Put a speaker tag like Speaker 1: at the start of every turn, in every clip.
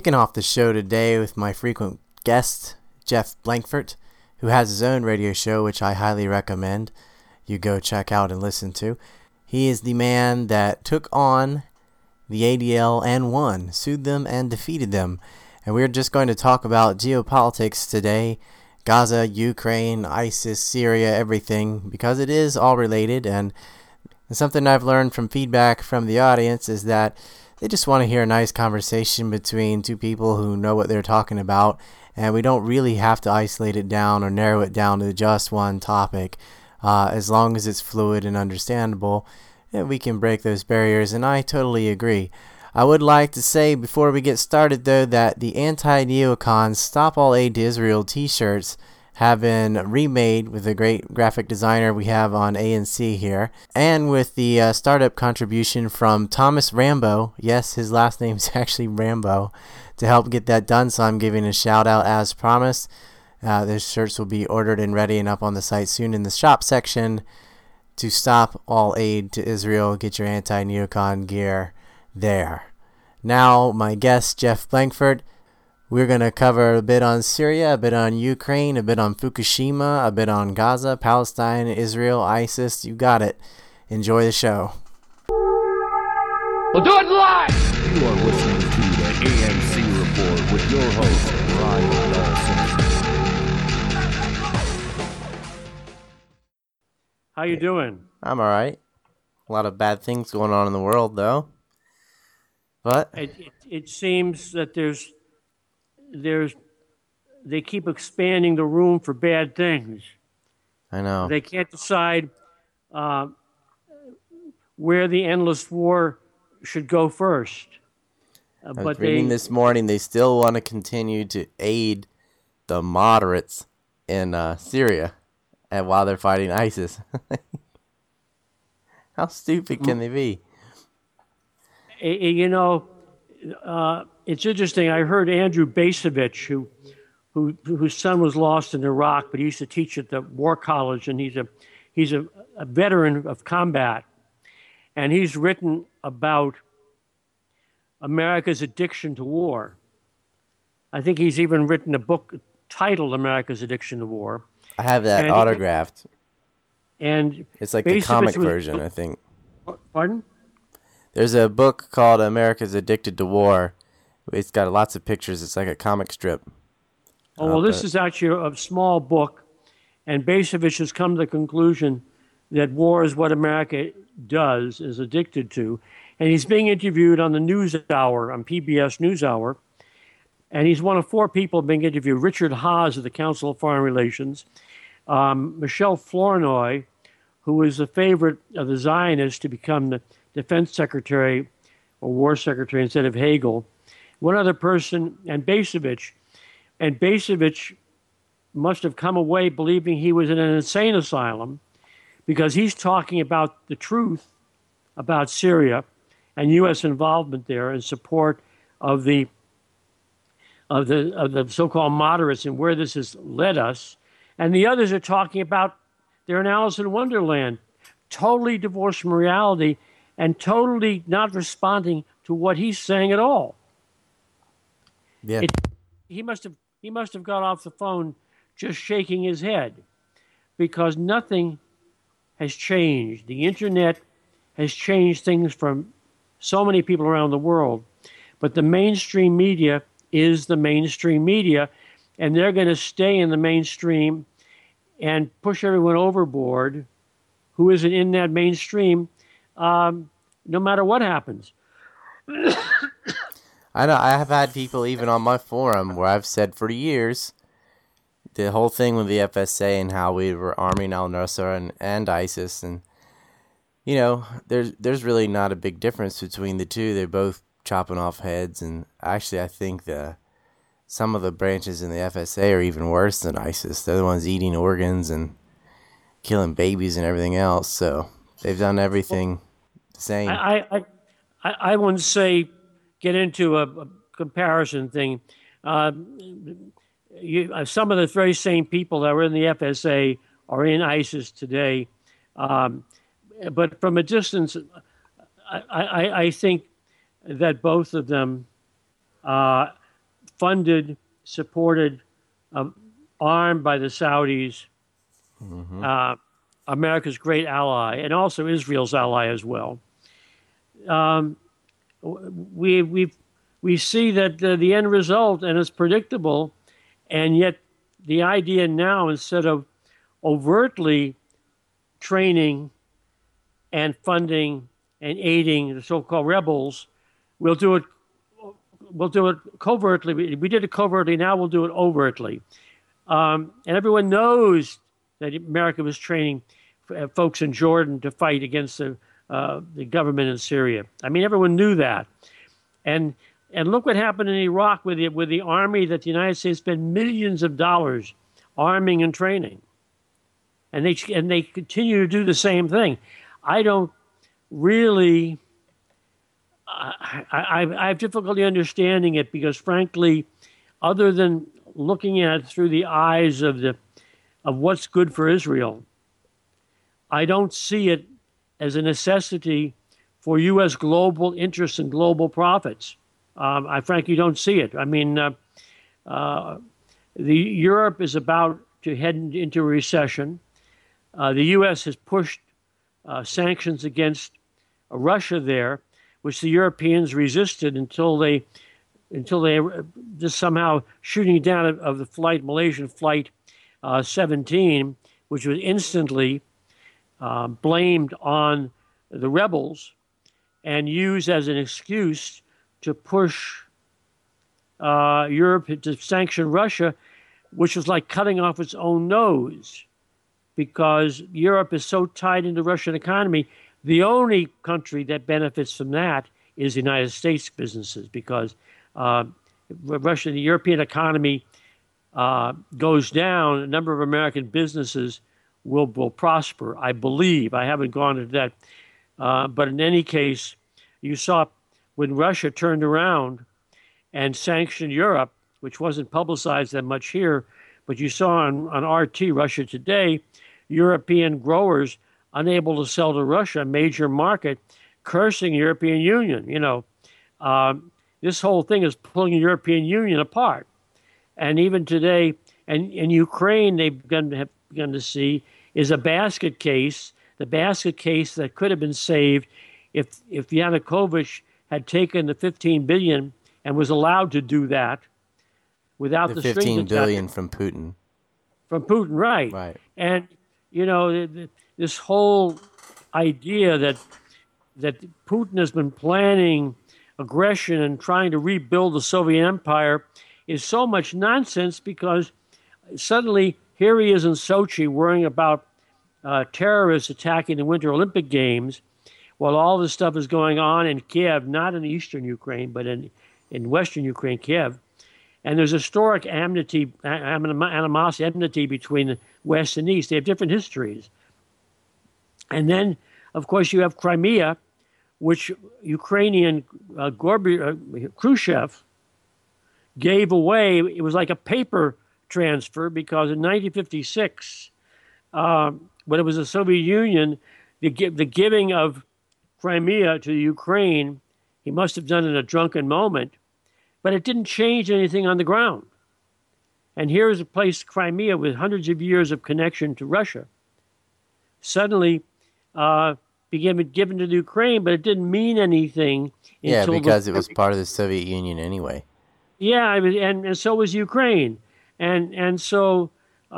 Speaker 1: Kicking off the show today with my frequent guest, Jeff Blankfort, who has his own radio show, which I highly recommend you go check out and listen to. He is the man that took on the ADL and won, sued them and defeated them. And we're just going to talk about geopolitics today, Gaza, Ukraine, ISIS, Syria, everything, because it is all related. And something I've learned from feedback from the audience is that they just want to hear a nice conversation between two people who know what they're talking about, and we don't really have to isolate it down or narrow it down to just one topic. As long as it's fluid and understandable, we can break those barriers, and I totally agree. I would like to say before we get started, though, that the anti-neocon Stop All Aid to Israel t-shirts have been remade with a great graphic designer we have on ANC here, and with the startup contribution from Thomas Rambo. Yes, his last name is actually Rambo, to help get that done, so I'm giving a shout out as promised. Those shirts will be ordered and ready and up on the site soon in the shop section. To Stop All Aid to Israel, get your anti-neocon gear there. Now, my guest, Jeff Blankfort. We're going to cover a bit on Syria, a bit on Ukraine, a bit on Fukushima, a bit on Gaza, Palestine, Israel, ISIS. You got it. Enjoy the show.
Speaker 2: We'll do it live! You are listening to the ANC Report with your host, Ryan Dawson.
Speaker 3: How you doing?
Speaker 1: I'm all right. A lot of bad things going on in the world, though. But
Speaker 3: it seems that they keep expanding the room for bad things.
Speaker 1: I know.
Speaker 3: They can't decide where the endless war should go first.
Speaker 1: I was reading this morning, they still want to continue to aid the moderates in Syria and while they're fighting ISIS. How stupid can they be?
Speaker 3: It's interesting. I heard Andrew Bacevich, whose son was lost in Iraq, but he used to teach at the War College, and he's a veteran of combat, and he's written about America's addiction to war. I think he's even written a book titled "America's Addiction to War."
Speaker 1: I have that autographed.
Speaker 3: And
Speaker 1: it's like the comic version, I think.
Speaker 3: Pardon?
Speaker 1: There's a book called America's Addicted to War. It's got lots of pictures. It's like a comic strip.
Speaker 3: Oh, well, this is actually a small book, and Bacevich has come to the conclusion that war is what America is addicted to. And he's being interviewed on the NewsHour, on PBS NewsHour, and he's one of four people being interviewed. Richard Haas of the Council of Foreign Relations, Michelle Flournoy, who is a favorite of the Zionists to become the defense secretary or war secretary instead of Hagel, one other person, and Bacevich. And Bacevich must have come away believing he was in an insane asylum because he's talking about the truth about Syria and U.S. involvement there in support of the so-called moderates and where this has led us. And the others are talking about they're in Alice in Wonderland, totally divorced from reality and totally not responding to what he's saying at all.
Speaker 1: Yeah.
Speaker 3: He must have got off the phone just shaking his head because nothing has changed. The internet has changed things from so many people around the world, but the mainstream media is the mainstream media, and they're going to stay in the mainstream and push everyone overboard who isn't in that mainstream, no matter what happens.
Speaker 1: I know. I have had people even on my forum where I've said for years the whole thing with the FSA and how we were arming al-Nusra and ISIS, and there's really not a big difference between the two. They're both chopping off heads, and actually I think some of the branches in the FSA are even worse than ISIS. They're the ones eating organs and killing babies and everything else. So they've done everything the same.
Speaker 3: I wouldn't say get into a comparison thing. Some of the very same people that were in the FSA are in ISIS today. But from a distance, I think that both of them funded, supported, armed by the Saudis, America's great ally, and also Israel's ally as well. We see that the end result, and it's predictable, and yet the idea now, instead of overtly training and funding and aiding the so-called rebels, we'll do it covertly. We did it covertly, now we'll do it overtly. And everyone knows that America was training folks in Jordan to fight against the government in Syria. I mean, everyone knew that. And look what happened in Iraq with the army that the United States spent millions of dollars arming and training. And they continue to do the same thing. I don't really... I have difficulty understanding it because, frankly, other than looking at it through the eyes of what's good for Israel, I don't see it as a necessity for U.S. global interests and global profits. I frankly don't see it. I mean, Europe is about to head into a recession. The U.S. has pushed sanctions against Russia there, which the Europeans resisted until they just somehow shooting down of the Malaysian flight 17, which was instantly blamed on the rebels and used as an excuse to push Europe to sanction Russia, which was like cutting off its own nose, because Europe is so tied into the Russian economy. The only country that benefits from that is the United States businesses, because Russia, the European economy goes down, a number of American businesses will prosper, I believe. I haven't gone into that. But in any case, you saw when Russia turned around and sanctioned Europe, which wasn't publicized that much here, but you saw on RT, Russia Today, European growers unable to sell to Russia, a major market, cursing the European Union. You know, this whole thing is pulling the European Union apart. And even today, and in Ukraine, have begun to see is a basket case, the basket case that could have been saved if Yanukovych had taken the $15 billion and was allowed to do that without the
Speaker 1: $15 billion from Putin.
Speaker 3: From Putin, right?
Speaker 1: Right.
Speaker 3: And you know, this whole idea that Putin has been planning aggression and trying to rebuild the Soviet Empire is so much nonsense, because suddenly here he is in Sochi worrying about terrorists attacking the Winter Olympic Games, while all this stuff is going on in Kiev, not in eastern Ukraine, but in western Ukraine, Kiev. And there's historic animosity between the West and East. They have different histories. And then, of course, you have Crimea, which Ukrainian Khrushchev gave away. It was like a paper transfer, because in 1956, when it was the Soviet Union, the giving of Crimea to Ukraine, he must have done it in a drunken moment, but it didn't change anything on the ground. And here is a place, Crimea, with hundreds of years of connection to Russia, suddenly began given to the Ukraine, but it didn't mean anything.
Speaker 1: Yeah, because it was part of the Soviet Union anyway.
Speaker 3: Yeah, and so was Ukraine, and so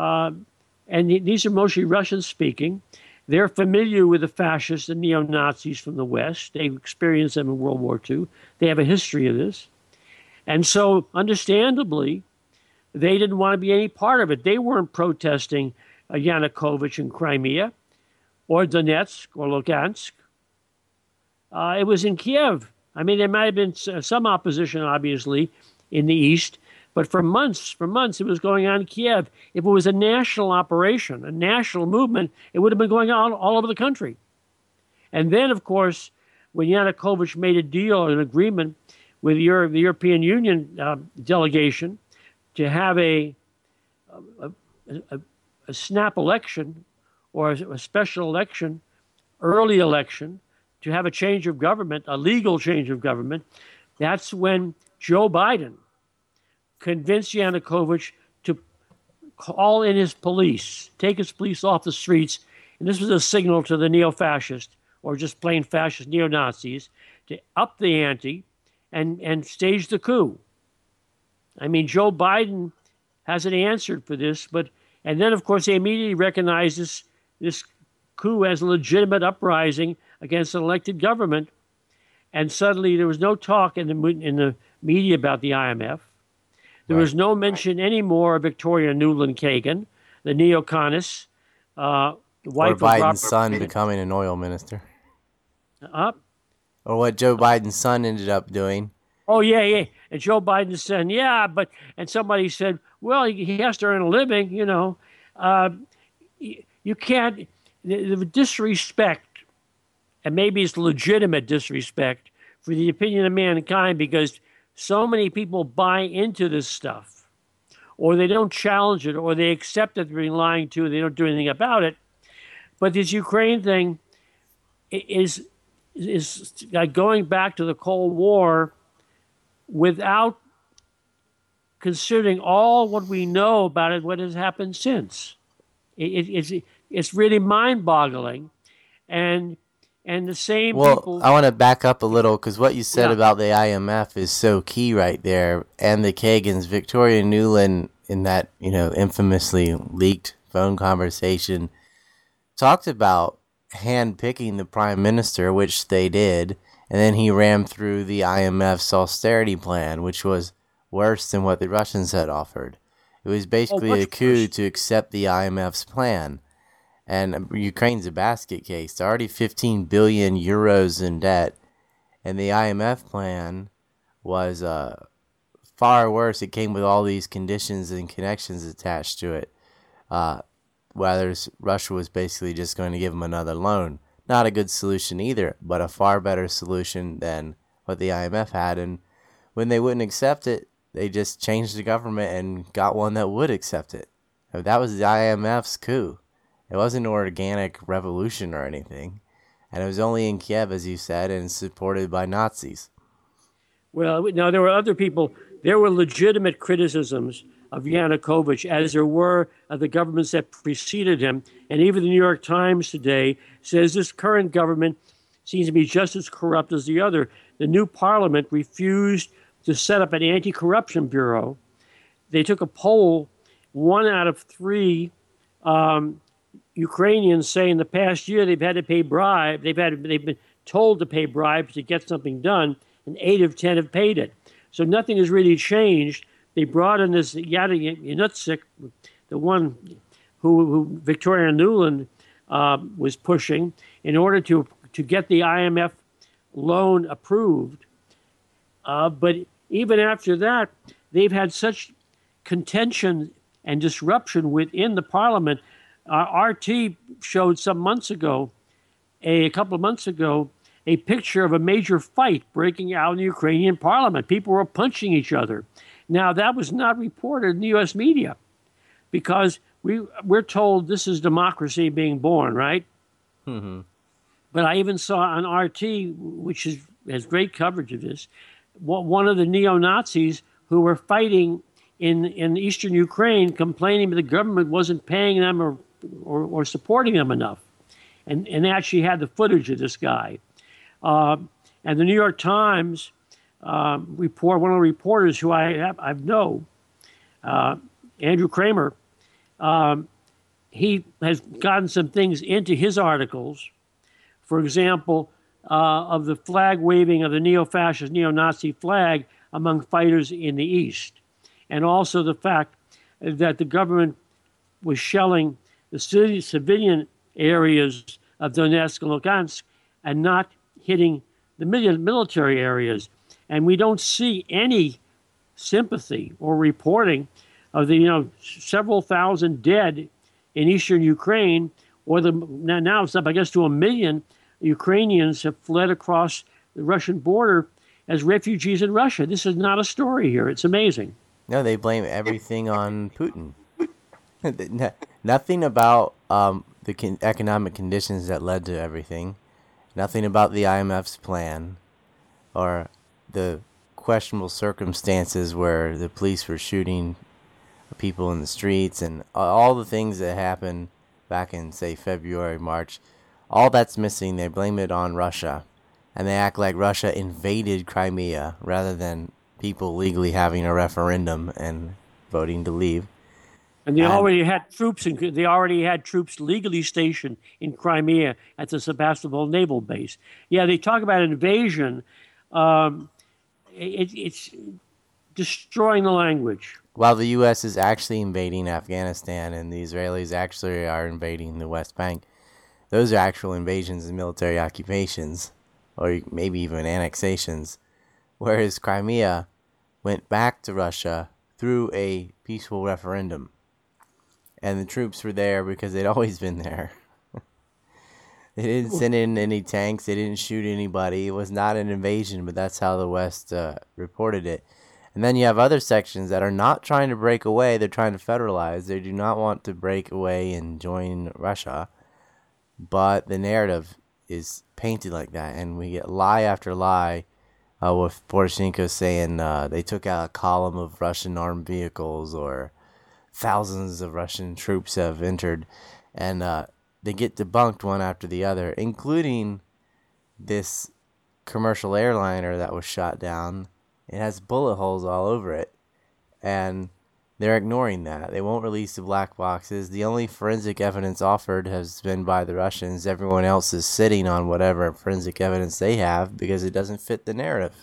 Speaker 3: these are mostly Russian speaking. They're familiar with the fascists and neo-Nazis from the West. They experienced them in World War II. They have a history of this. And so, understandably, they didn't want to be any part of it. They weren't protesting Yanukovych in Crimea or Donetsk or Lugansk. It was in Kiev. I mean, there might have been some opposition, obviously, in the East, but for months, it was going on in Kiev. If it was a national operation, a national movement, it would have been going on all over the country. And then, of course, when Yanukovych made a deal, an agreement with the European Union delegation to have a snap election or a special election, early election, to have a change of government, a legal change of government, that's when Joe Biden convince Yanukovych to call in his police, take his police off the streets, and this was a signal to the neo-fascist or just plain fascist neo-Nazis to up the ante and stage the coup. I mean, Joe Biden hasn't answered for this, and then of course they immediately recognize this coup as a legitimate uprising against an elected government, and suddenly there was no talk in the media about the IMF. There was no mention anymore of Victoria Nuland Kagan, the neoconist, the wife of Robert
Speaker 1: Biden's son
Speaker 3: Reagan.
Speaker 1: becoming an oil minister. Or what Joe Biden's son ended up doing.
Speaker 3: Oh, yeah. And Joe Biden said, and somebody said, well, he has to earn a living, You can't, the disrespect, and maybe it's legitimate disrespect for the opinion of mankind because so many people buy into this stuff, or they don't challenge it, or they accept that they're being lied to, and they don't do anything about it. But this Ukraine thing is like going back to the Cold War without considering all what we know about it, what has happened since. It's really mind-boggling, and the same people.
Speaker 1: I want to back up a little because what you said about the IMF is so key right there, and the Kagans. Victoria Nuland, in that infamously leaked phone conversation, talked about hand-picking the prime minister, which they did, and then he rammed through the IMF's austerity plan, which was worse than what the Russians had offered. It was basically a coup to accept the IMF's plan. And Ukraine's a basket case. They're already 15 billion euros in debt, and the IMF plan was far worse. It came with all these conditions and connections attached to it. Whereas Russia was basically just going to give them another loan. Not a good solution either, but a far better solution than what the IMF had. And when they wouldn't accept it, they just changed the government and got one that would accept it. That was the IMF's coup. It wasn't an organic revolution or anything. And it was only in Kiev, as you said, and supported by Nazis.
Speaker 3: Well, now there were other people. There were legitimate criticisms of Yanukovych, as there were of the governments that preceded him. And even the New York Times today says this current government seems to be just as corrupt as the other. The new parliament refused to set up an anti-corruption bureau. They took a poll. 1 out of 3 Ukrainians say in the past year they've had to pay bribe. They've been told to pay bribes to get something done, and 8 of 10 have paid it. So nothing has really changed. They brought in this Yanutsik, the one who Victoria Nuland was pushing, in order to get the IMF loan approved. But even after that, they've had such contention and disruption within the parliament. RT showed a couple of months ago, a picture of a major fight breaking out in the Ukrainian parliament. People were punching each other. Now, that was not reported in the U.S. media because we're told this is democracy being born, right? Mm-hmm. But I even saw on RT, which has great coverage of this, one of the neo-Nazis who were fighting in eastern Ukraine complaining that the government wasn't paying them or supporting them enough. And they actually had the footage of this guy. And the New York Times one of the reporters who I know, Andrew Kramer, he has gotten some things into his articles. For example, of the flag waving of the neo-fascist, neo-Nazi flag among fighters in the East. And also the fact that the government was shelling the civilian areas of Donetsk and Lugansk and not hitting the military areas. And we don't see any sympathy or reporting of the several thousand dead in eastern Ukraine, or now it's up, I guess, to 1 million Ukrainians have fled across the Russian border as refugees in Russia. This is not a story here. It's amazing.
Speaker 1: No, they blame everything on Putin. Nothing about the economic conditions that led to everything. Nothing about the IMF's plan or the questionable circumstances where the police were shooting people in the streets and all the things that happened back in, say, February, March, all that's missing. They blame it on Russia, and they act like Russia invaded Crimea rather than people legally having a referendum and voting to leave.
Speaker 3: And they already had troops legally stationed in Crimea at the Sebastopol naval base. Yeah, they talk about invasion. It's destroying the language.
Speaker 1: While the U.S. is actually invading Afghanistan and the Israelis actually are invading the West Bank, those are actual invasions and military occupations, or maybe even annexations, whereas Crimea went back to Russia through a peaceful referendum. And the troops were there because they'd always been there. They didn't send in any tanks. They didn't shoot anybody. It was not an invasion, but that's how the West reported it. And then you have other sections that are not trying to break away. They're trying to federalize. They do not want to break away and join Russia. But the narrative is painted like that. And we get lie after lie with Poroshenko saying they took out a column of Russian armed vehicles, or thousands of Russian troops have entered, and they get debunked one after the other, including this commercial airliner that was shot down. It has bullet holes all over it, and they're ignoring that. They won't release the black boxes. The only forensic evidence offered has been by the Russians. Everyone else is sitting on whatever forensic evidence they have because it doesn't fit the narrative.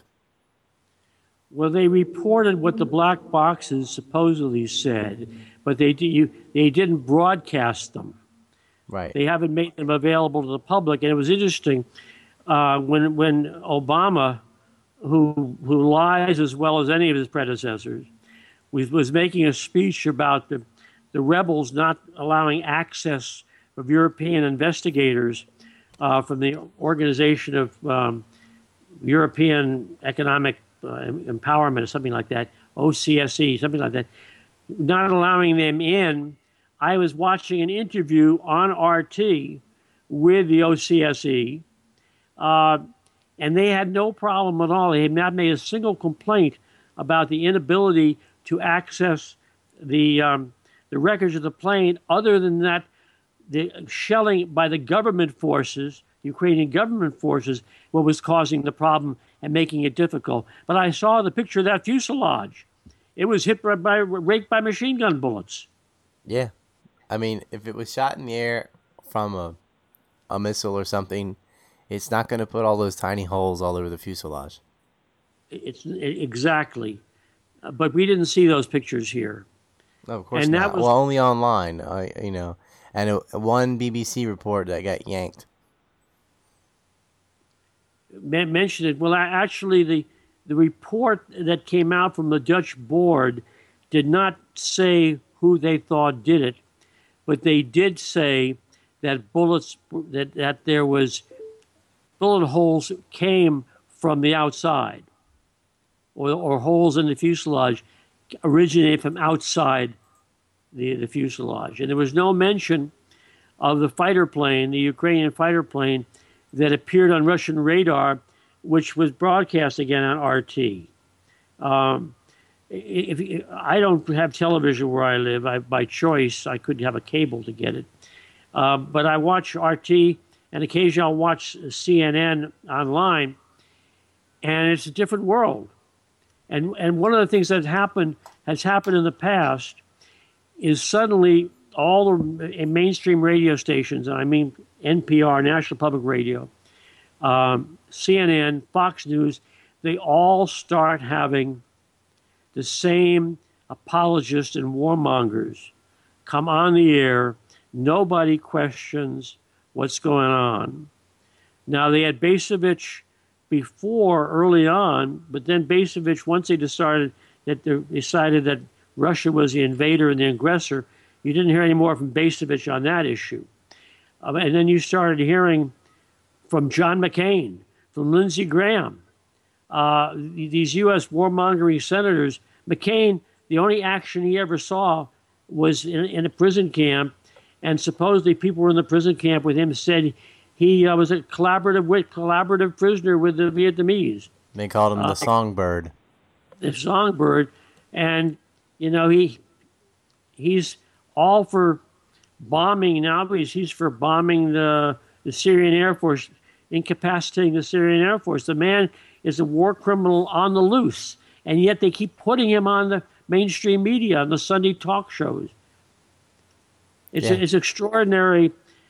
Speaker 3: Well, they reported what the black boxes supposedly said, but they didn't broadcast them.
Speaker 1: Right.
Speaker 3: They haven't made them available to the public. And it was interesting when Obama, who lies as well as any of his predecessors, was making a speech about the rebels not allowing access of European investigators from the Organization of European Economic Empowerment or something like that, OCSE, something like that, not allowing them in. I was watching an interview on RT with the OCSE, and they had no problem at all. They had not made a single complaint about the inability to access the records of the plane, other than that the shelling by the government forces, Ukrainian government forces, what was causing the problem and making it difficult. But I saw the picture of that fuselage. It was raked by machine gun bullets.
Speaker 1: Yeah. I mean, if it was shot in the air from a missile or something, it's not going to put all those tiny holes all over the fuselage.
Speaker 3: Exactly. But we didn't see those pictures here.
Speaker 1: No, of course not. Well, only online, and one BBC report that got yanked.
Speaker 3: Mentioned it. Well, actually, the report that came out from the Dutch board did not say who they thought did it, but they did say that that there was bullet holes came from the outside, or holes in the fuselage originated from outside the fuselage. And there was no mention of the fighter plane, the Ukrainian fighter plane, that appeared on Russian radar, which was broadcast again on RT. If I don't have television where I live, by choice, I could have a cable to get it. But I watch RT, and occasionally I'll watch CNN online, and it's a different world. And one of the things that has happened in the past is suddenly all the mainstream radio stations, and I mean NPR, National Public Radio, CNN, Fox News, they all start having the same apologists and warmongers come on the air. Nobody questions what's going on. Now, they had Basevich before, early on, but then Basevich, once they decided that Russia was the invader and the aggressor, you didn't hear any more from Basevich on that issue. And then you started hearing from John McCain, from Lindsey Graham, these U.S. warmongering senators. McCain, the only action he ever saw was in a prison camp, and supposedly people were in the prison camp with him said he was a collaborative prisoner with the Vietnamese.
Speaker 1: They called him the songbird.
Speaker 3: the Songbird, and he's all for bombing now. He's for bombing the Syrian Air Force, incapacitating the Syrian Air Force. The man is a war criminal on the loose, and yet they keep putting him on the mainstream media, on the Sunday talk shows. It's extraordinary.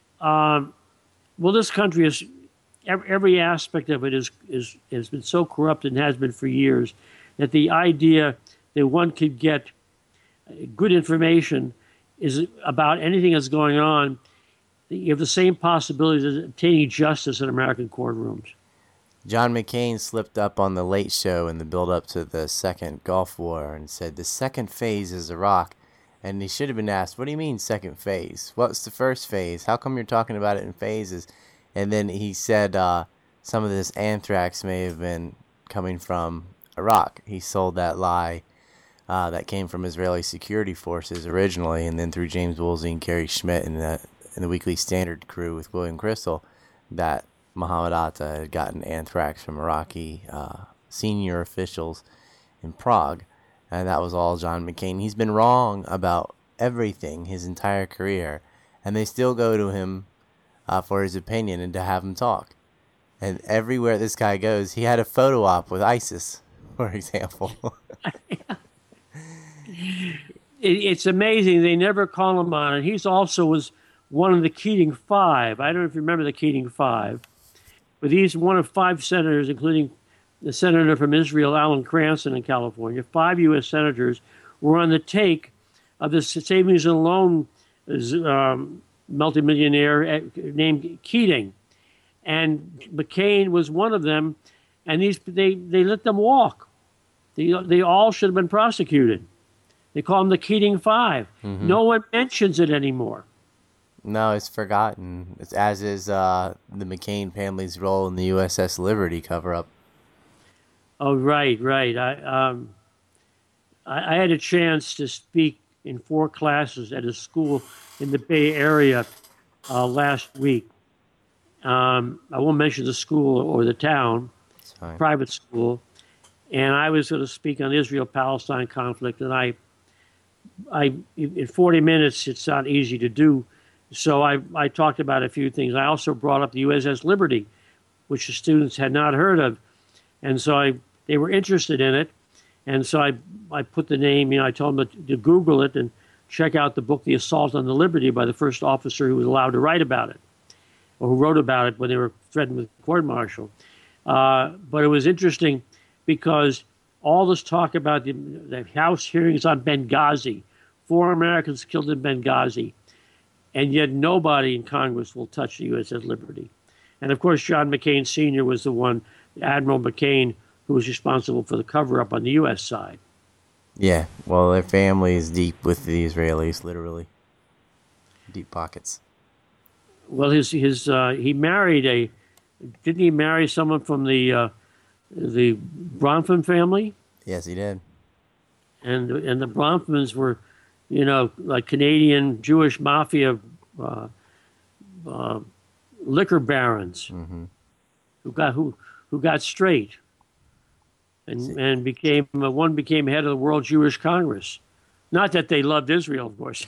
Speaker 3: This country is, every aspect of it has been so corrupt and has been for years, that the idea that one could get good information is about anything that's going on. You have the same possibilities of obtaining justice in American courtrooms.
Speaker 1: John McCain slipped up on the Late Show in the build-up to the second Gulf War and said the second phase is Iraq. And he should have been asked, what do you mean second phase? What's the first phase? How come you're talking about it in phases? And then he said some of this anthrax may have been coming from Iraq. He sold that lie that came from Israeli security forces originally, and then through James Woolsey and Kerry Schmidt and the Weekly Standard crew with William Crystal, that Mohammed Atta had gotten anthrax from Iraqi senior officials in Prague. And that was all John McCain. He's been wrong about everything his entire career, and they still go to him for his opinion and to have him talk. And everywhere this guy goes, he had a photo op with ISIS, for example.
Speaker 3: It's amazing. They never call him on it. He's also was one of the Keating Five. I don't know if you remember the Keating Five, but he's one of 5 senators, including the senator from Israel, Alan Cranston in California. 5 U.S. senators were on the take of the savings and loan multimillionaire named Keating. And McCain was one of them, and they let them walk. They all should have been prosecuted. They call them the Keating Five. Mm-hmm. No one mentions it anymore.
Speaker 1: No, it's forgotten. As is the McCain family's role in the USS Liberty cover-up.
Speaker 3: Oh, right. I had a chance to speak in 4 classes at a school in the Bay Area last week. I won't mention the school or the town, private school. And I was going to speak on the Israel-Palestine conflict, and I in 40 minutes, it's not easy to do. So I talked about a few things. I also brought up the USS Liberty, which the students had not heard of. And so they were interested in it. And so I put the name, I told them to Google it and check out the book, The Assault on the Liberty, by the first officer who was allowed to write about it, or who wrote about it when they were threatened with court-martial. But it was interesting because all this talk about the House hearings on Benghazi, 4 Americans killed in Benghazi, and yet nobody in Congress will touch the USS Liberty. And of course, John McCain Sr. was the one, Admiral McCain, who was responsible for the cover-up on the U.S. side.
Speaker 1: Yeah, well, their family is deep with the Israelis, literally. Deep pockets.
Speaker 3: Well, he married didn't he marry someone from the Bronfman family?
Speaker 1: Yes, he did.
Speaker 3: And the Bronfmans were, like Canadian Jewish mafia liquor barons, mm-hmm. who got straight, and became head of the World Jewish Congress. Not that they loved Israel, of course.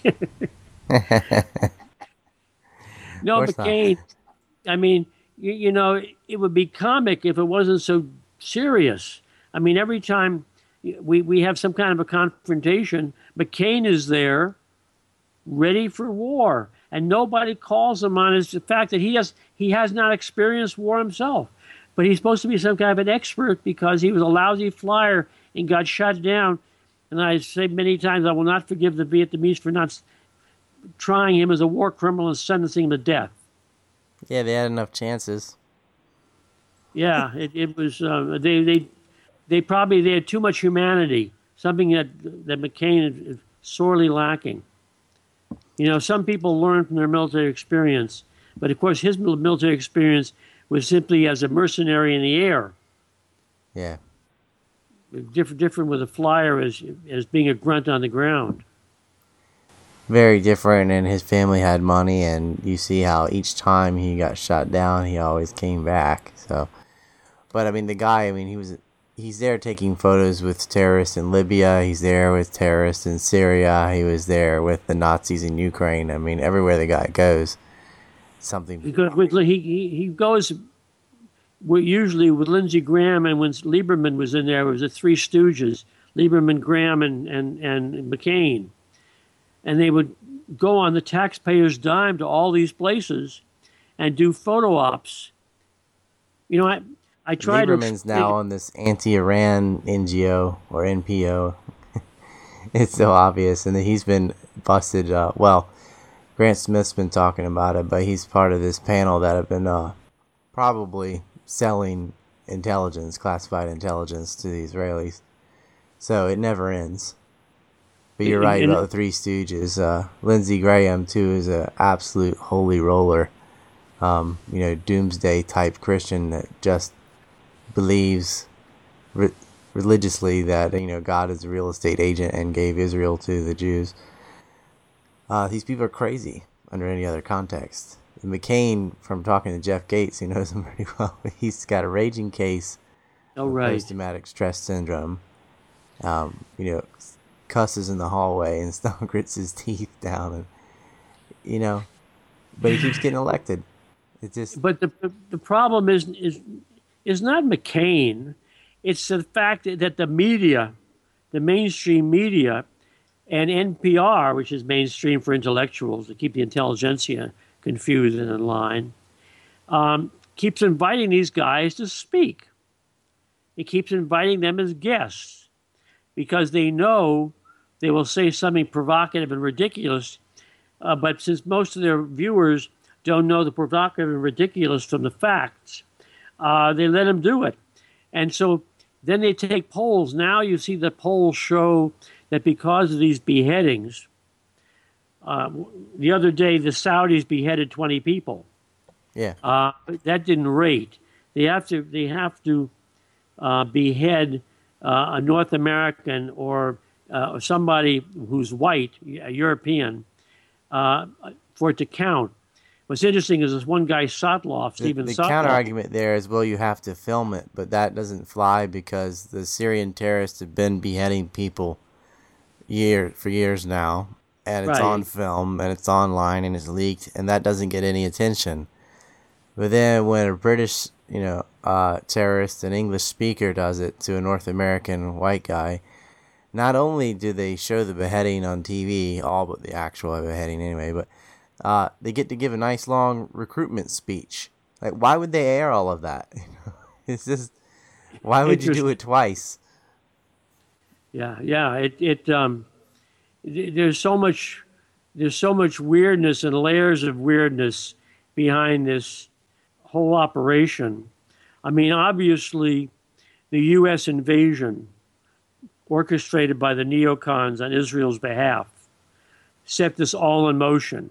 Speaker 3: No, McCain. I mean, it would be comic if it wasn't so serious. I mean, every time we have some kind of a confrontation, McCain is there, ready for war, and nobody calls him on the fact that he has not experienced war himself. But he's supposed to be some kind of an expert because he was a lousy flyer and got shot down. And I say many times, I will not forgive the Vietnamese for not trying him as a war criminal and sentencing him to death.
Speaker 1: Yeah, they had enough chances. Yeah,
Speaker 3: it was they had too much humanity, something that McCain is sorely lacking. Some people learn from their military experience, but of course his military experience was simply as a mercenary in the air.
Speaker 1: Yeah.
Speaker 3: Different with a flyer as being a grunt on the ground.
Speaker 1: Very different, and his family had money, and you see how each time he got shot down, he always came back. So, but I mean, the guy, he was he's there taking photos with terrorists in Libya. He's there with terrorists in Syria. He was there with the Nazis in Ukraine. I mean, everywhere the guy goes, something.
Speaker 3: He goes usually with Lindsey Graham, and when Lieberman was in there, it was the Three Stooges, Lieberman, Graham, and McCain. And they would go on the taxpayers' dime to all these places and do photo ops. You know, I tried
Speaker 1: Lieberman's now on this anti-Iran NGO or NPO. It's so obvious, and he's been busted. Well, Grant Smith's been talking about it, but he's part of this panel that have been probably selling intelligence, classified intelligence, to the Israelis. So it never ends. But you're right about the Three Stooges. Lindsey Graham too is an absolute holy roller. Doomsday type Christian that just believes religiously that God is a real estate agent and gave Israel to the Jews. These people are crazy under any other context. And McCain, from talking to Jeff Gates, who knows him pretty well, he's got a raging case of post-traumatic stress syndrome. Cusses in the hallway and stuff, grits his teeth down, and but he keeps getting elected. It just. But
Speaker 3: the problem is not McCain. It's the fact that the media, the mainstream media, and NPR, which is mainstream for intellectuals to keep the intelligentsia confused and in line, keeps inviting these guys to speak. It keeps inviting them as guests because they know they will say something provocative and ridiculous. But since most of their viewers don't know the provocative and ridiculous from the facts, they let them do it. And so then they take polls. Now you see the polls show that because of these beheadings, the other day the Saudis beheaded 20 people.
Speaker 1: Yeah.
Speaker 3: That didn't rate. They have to behead a North American or somebody who's white, a European, for it to count. What's interesting is this one guy, Sotloff, Stephen Sotloff.
Speaker 1: The counter-argument there is, well, you have to film it, but that doesn't fly because the Syrian terrorists have been beheading people for years now, and it's on film, and it's online, and it's leaked, and that doesn't get any attention. But then when a British, terrorist, an English speaker does it to a North American white guy, not only do they show the beheading on TV, all but the actual beheading anyway, but they get to give a nice long recruitment speech. Like, why would they air all of that? It's just, why would you do it twice?
Speaker 3: Yeah. There's so much weirdness and layers of weirdness behind this whole operation. I mean, obviously, the U.S. invasion, orchestrated by the neocons on Israel's behalf, set this all in motion.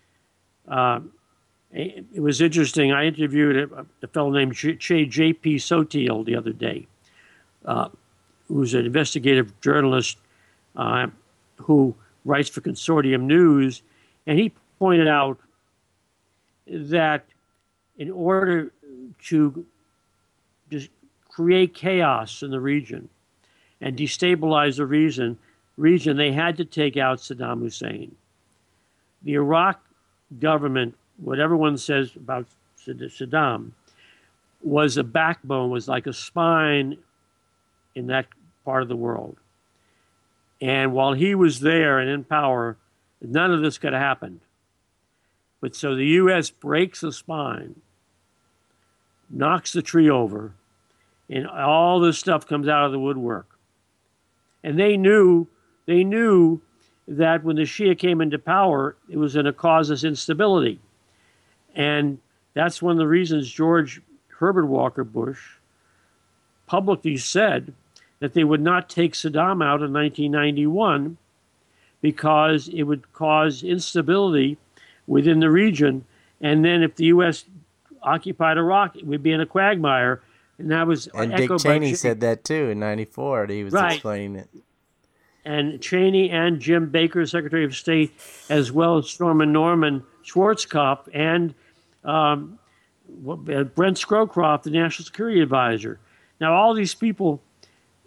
Speaker 3: It was interesting. I interviewed a fellow named J.P. Sotil the other day, who's an investigative journalist who writes for Consortium News, and he pointed out that in order to just create chaos in the region and destabilize the region, they had to take out Saddam Hussein. The Iraq government, whatever one says about Saddam, was a backbone, was like a spine in that part of the world. And while he was there and in power, none of this could have happened. But so the U.S. breaks the spine, knocks the tree over, and all this stuff comes out of the woodwork. And they knew that when the Shia came into power, it was going to cause us instability. And that's one of the reasons George Herbert Walker Bush publicly said that they would not take Saddam out in 1991 because it would cause instability within the region. And then if the U.S. occupied Iraq, it would be in a quagmire. And that was
Speaker 1: and Dick Cheney said that too in 94. He was explaining it.
Speaker 3: And Cheney and Jim Baker, Secretary of State, as well as Norman Schwarzkopf and Brent Scowcroft, the National Security Advisor. Now, all these people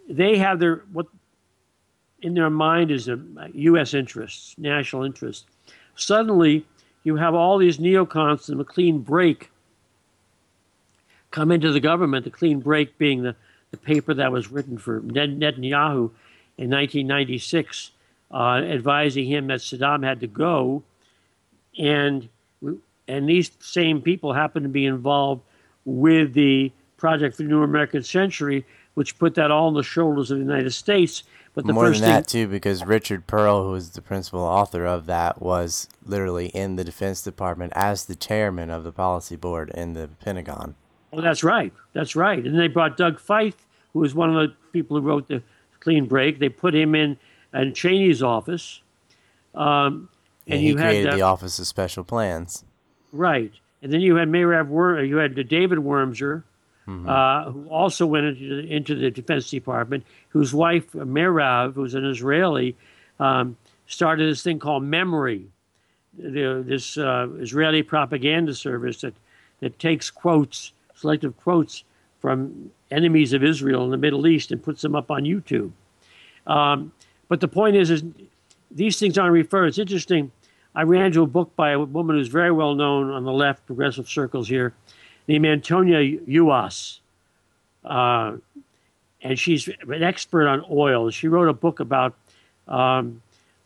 Speaker 3: they have what in their mind is a U.S. interests, national interests. Suddenly, you have all these neocons and a clean break come into the government, the clean break being the paper that was written for Netanyahu in 1996, advising him that Saddam had to go. And these same people happen to be involved with the Project for the New American Century, which put that all on the shoulders of the United States. But the
Speaker 1: More
Speaker 3: first
Speaker 1: than that, too, because Richard Pearl, who was the principal author of that, was literally in the Defense Department as the chairman of the policy board in the Pentagon.
Speaker 3: Oh, that's right. That's right. And they brought Doug Feith, who was one of the people who wrote the Clean Break. They put him in Cheney's office.
Speaker 1: And he created the Office of Special Plans.
Speaker 3: Right. And then you had you had David Wormser, who also went into the Defense Department, whose wife, Merav, who's an Israeli, started this thing called Memory, this Israeli propaganda service that takes selective quotes from enemies of Israel in the Middle East and puts them up on YouTube. But the point is these things aren't referred. It's interesting. I ran into a book by a woman who's very well known on the left, progressive circles here, named Antonia Uas. And she's an expert on oil. She wrote a book about the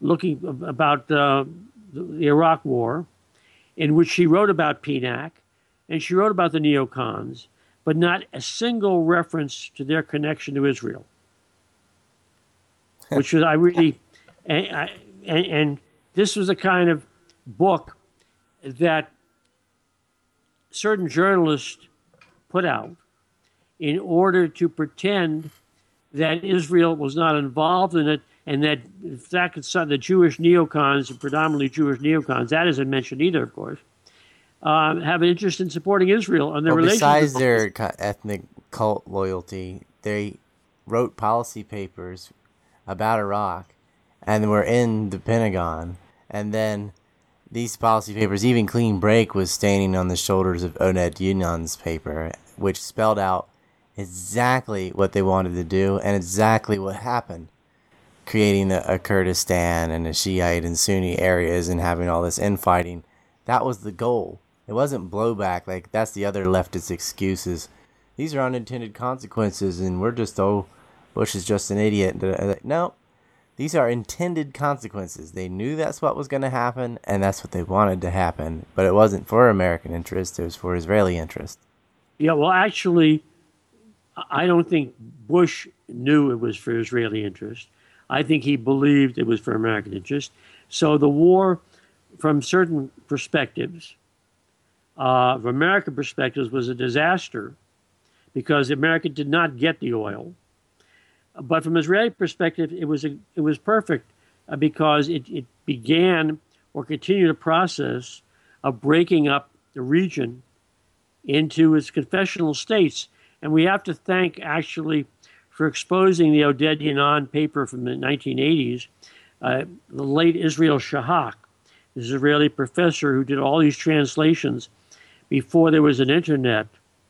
Speaker 3: Iraq War, in which she wrote about PNAC, and she wrote about the neocons, but not a single reference to their connection to Israel. Which was, I really, and this was a kind of book that certain journalists put out in order to pretend that Israel was not involved in it, and that in fact the Jewish neocons, predominantly Jewish neocons, that isn't mentioned either, of course, have an interest in supporting Israel and their relations.
Speaker 1: Besides their ethnic cult loyalty, they wrote policy papers about Iraq and were in the Pentagon. And then these policy papers, even Clean Break was standing on the shoulders of Oned Yunan's paper, which spelled out exactly what they wanted to do and exactly what happened, creating a Kurdistan and a Shiite and Sunni areas and having all this infighting. That was the goal. It wasn't blowback. Like, that's the other leftist excuses. These are unintended consequences, and we're just, Bush is just an idiot. No, these are intended consequences. They knew that's what was going to happen, and that's what they wanted to happen. But it wasn't for American interest. It was for Israeli interest.
Speaker 3: Yeah, well, actually, I don't think Bush knew it was for Israeli interest. I think he believed it was for American interest. So the war, from certain perspectives, from American perspectives, was a disaster because America did not get the oil. But from Israeli perspective, it was perfect because it began or continued a process of breaking up the region into its confessional states. And we have to thank, actually, for exposing the Oded Yinon paper from the 1980s, the late Israel Shahak, this Israeli professor who did all these translations before there was an internet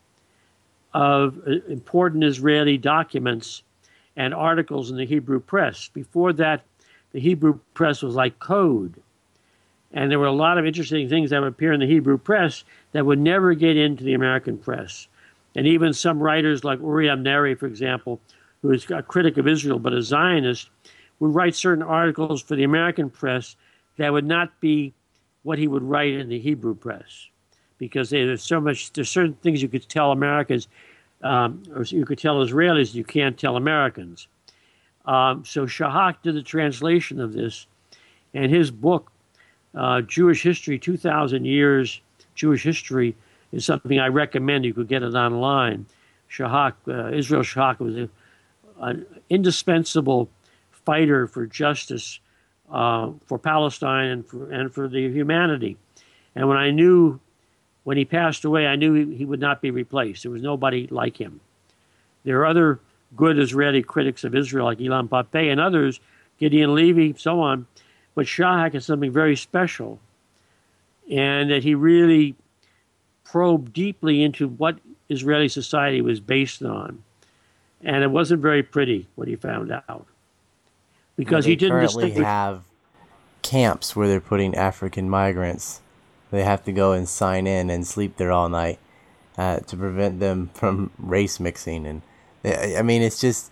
Speaker 3: of important Israeli documents and articles in the Hebrew press. Before that, the Hebrew press was like code. And there were a lot of interesting things that would appear in the Hebrew press that would never get into the American press. And even some writers like Uri Amneri, for example, who is a critic of Israel but a Zionist, would write certain articles for the American press that would not be what he would write in the Hebrew press. Because there's certain things you could tell Americans, or you could tell Israelis, you can't tell Americans. So Shahak did the translation of this, and his book, Jewish History, 2,000 Years Jewish History, is something I recommend. You could get it online. Shahak, Israel Shahak, was an indispensable fighter for justice for Palestine and for the humanity. And when he passed away, I knew he would not be replaced. There was nobody like him. There are other good Israeli critics of Israel, like Ilan Pappé and others, Gideon Levy, so on. But Shahak is something very special, and that he really probed deeply into what Israeli society was based on. And it wasn't very pretty what he found out. Because
Speaker 1: They
Speaker 3: he didn't
Speaker 1: currently
Speaker 3: distinguish.
Speaker 1: have camps where they're putting African migrants. They have to go and sign in and sleep there all night to prevent them from race mixing. And I mean, it's just,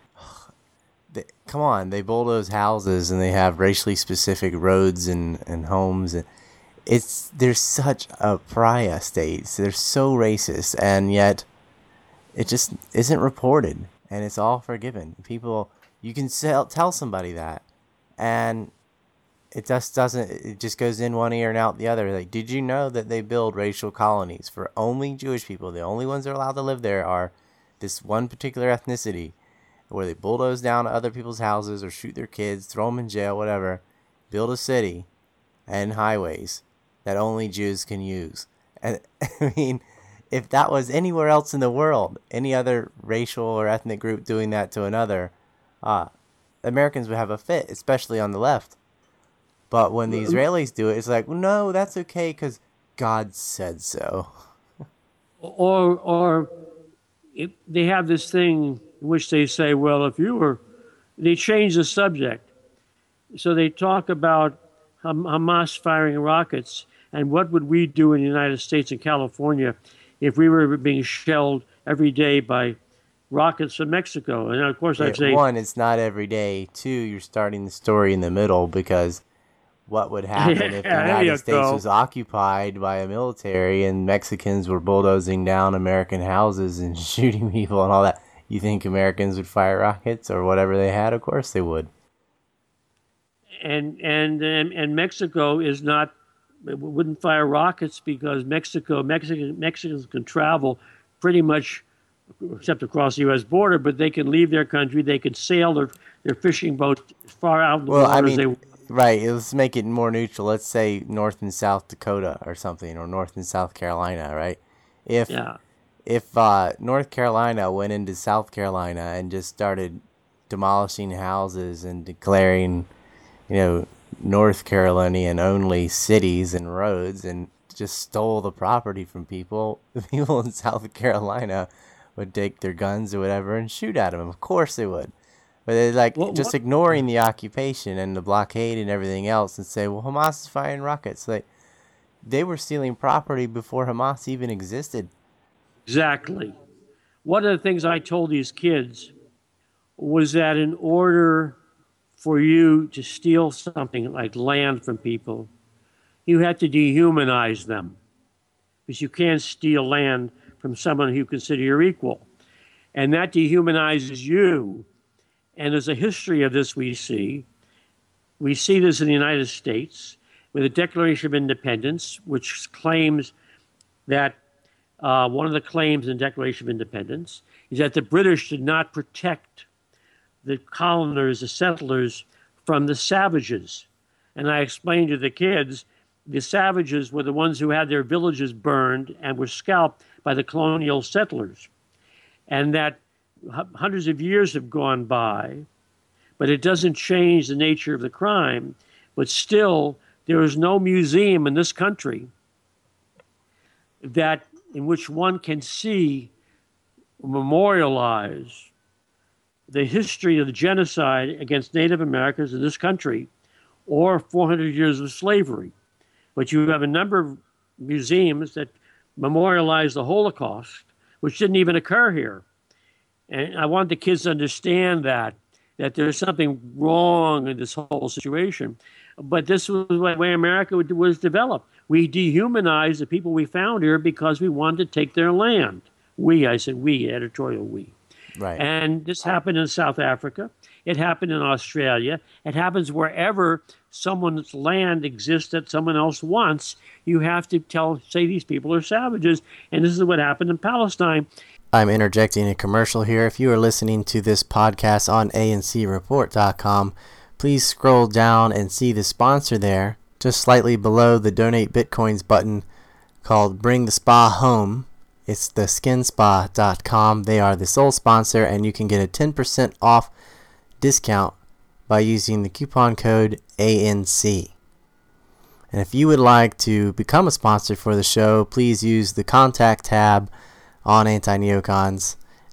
Speaker 1: come on, they bulldoze houses and they have racially specific roads and homes. And they're such a pariah state. So they're so racist, and yet it just isn't reported, and it's all forgiven. People, you can tell somebody that, and it just doesn't. It just goes in one ear and out the other. Like, did you know that they build racial colonies for only Jewish people? The only ones that are allowed to live there are this one particular ethnicity, where they bulldoze down other people's houses or shoot their kids, throw them in jail, whatever. Build a city and highways that only Jews can use. And I mean, if that was anywhere else in the world, any other racial or ethnic group doing that to another, Americans would have a fit, especially on the left. But when the Israelis do it, it's like, no, that's okay because God said so.
Speaker 3: Or if they have this thing in which they say, well, they change the subject. So they talk about Hamas firing rockets, and what would we do in the United States and California if we were being shelled every day by rockets from Mexico? And of course, I'd say,
Speaker 1: one, it's not every day. Two, you're starting the story in the middle, because what would happen if the United States was occupied by a military and Mexicans were bulldozing down American houses and shooting people and all that? You think Americans would fire rockets or whatever they had? Of course they would.
Speaker 3: And Mexico wouldn't fire rockets because Mexicans can travel pretty much, except across the U.S. border, but they can leave their country. They can sail their fishing boat as far out in the water as they want.
Speaker 1: Right, let's make it more neutral. Let's say North and South Dakota or something, or North and South Carolina, right? If North Carolina went into South Carolina and just started demolishing houses and declaring, North Carolinian only cities and roads, and just stole the property from people, the people in South Carolina would take their guns or whatever and shoot at them. Of course they would. But they're ignoring the occupation and the blockade and everything else and say, well, Hamas is firing rockets. They were stealing property before Hamas even existed.
Speaker 3: Exactly. One of the things I told these kids was that in order for you to steal something like land from people, you had to dehumanize them, because you can't steal land from someone who you consider your equal. And that dehumanizes you. And there's a history of this we see. We see this in the United States with the Declaration of Independence, which claims that one of the claims in the Declaration of Independence is that the British did not protect the coloners, the settlers, from the savages. And I explained to the kids, the savages were the ones who had their villages burned and were scalped by the colonial settlers. And that hundreds of years have gone by, but it doesn't change the nature of the crime. But still, there is no museum in this country in which one can see, memorialize the history of the genocide against Native Americans in this country, or 400 years of slavery. But you have a number of museums that memorialize the Holocaust, which didn't even occur here. And I want the kids to understand that there's something wrong in this whole situation. But this was the way America was developed. We dehumanized the people we found here because we wanted to take their land. I said we, editorial we.
Speaker 1: Right.
Speaker 3: And this happened in South Africa. It happened in Australia. It happens wherever someone's land exists that someone else wants. You have to say these people are savages. And this is what happened in Palestine.
Speaker 1: I'm interjecting a commercial here. If you are listening to this podcast on ancreport.com, please scroll down and see the sponsor there, just slightly below the Donate Bitcoins button, called Bring the Spa Home. It's theskinspa.com. They are the sole sponsor, and you can get a 10% off discount by using the coupon code ANC. And if you would like to become a sponsor for the show, please use the contact tab on Anti-Neocons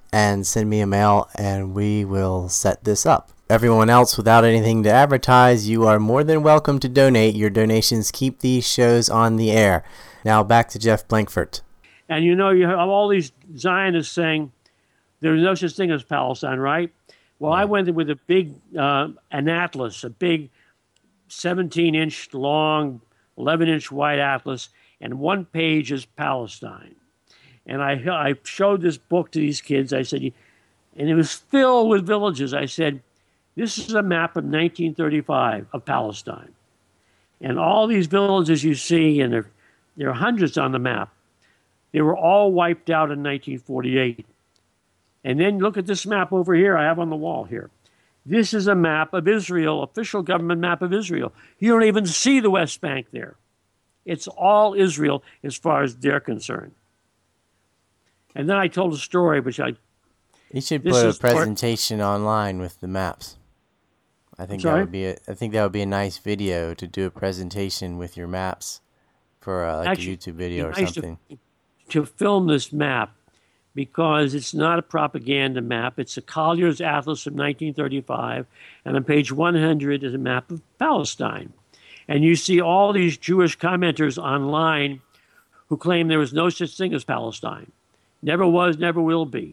Speaker 1: and send me a mail, and we will set this up. Everyone else, without anything to advertise, you are more than welcome to donate. Your donations keep these shows on the air. Now back to Jeff Blankfert.
Speaker 3: And you have all these Zionists saying there's no such thing as Palestine, right? Well, I went with a big an atlas, a big 17-inch long, 11-inch wide atlas, and one page is Palestine. And I showed this book to these kids. I said, and it was filled with villages. I said, this is a map of 1935 of Palestine. And all these villages you see, and there are hundreds on the map, they were all wiped out in 1948. And then look at this map over here I have on the wall here. This is a map of Israel, official government map of Israel. You don't even see the West Bank there. It's all Israel as far as they're concerned. And then I told a story, which
Speaker 1: You should put a presentation online with the maps. I think that would be a nice video to do a presentation with your maps for actually, a YouTube video or something.
Speaker 3: To film this map, because it's not a propaganda map. It's a Collier's Atlas of 1935, and on page 100 is a map of Palestine. And you see all these Jewish commenters online who claim there was no such thing as Palestine. Never was, never will be.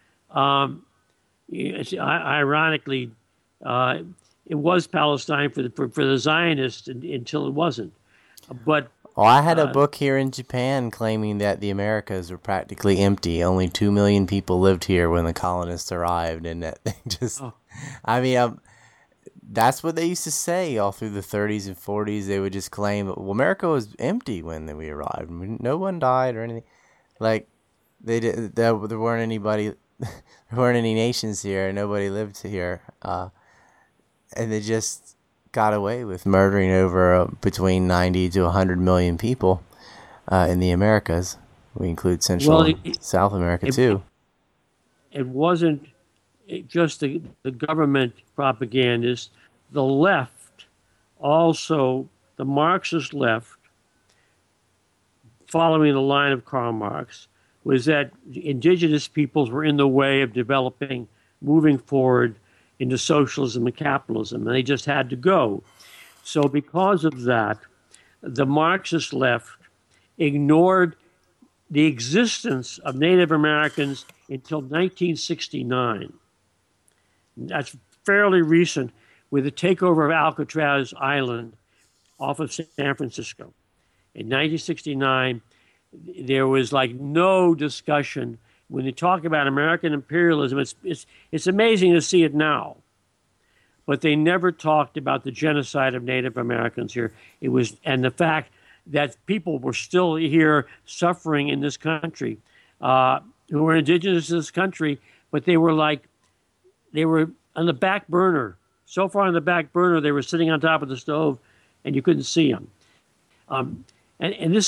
Speaker 3: Ironically, it was Palestine for the Zionists until it wasn't. But
Speaker 1: I had a book here in Japan claiming that the Americas were practically empty. Only 2 million people lived here when the colonists arrived, and that they just, that's what they used to say all through the 30s and 40s. They would just claim, well, America was empty when we arrived. No one died or anything. Like, there weren't any nations here. Nobody lived here. And they just got away with murdering over between 90 to 100 million people in the Americas. We include Central and South America, too.
Speaker 3: It wasn't just the government propagandists. The left, also the Marxist left, following the line of Karl Marx, was that indigenous peoples were in the way of developing, moving forward into socialism and capitalism, and they just had to go. So because of that, the Marxist left ignored the existence of Native Americans until 1969. That's fairly recent, with the takeover of Alcatraz Island off of San Francisco. In 1969, there was like no discussion. When they talk about American imperialism, it's amazing to see it now. But they never talked about the genocide of Native Americans here. And the fact that people were still here suffering in this country, who were indigenous to this country, but they were on the back burner. So far on the back burner, they were sitting on top of the stove, and you couldn't see them. This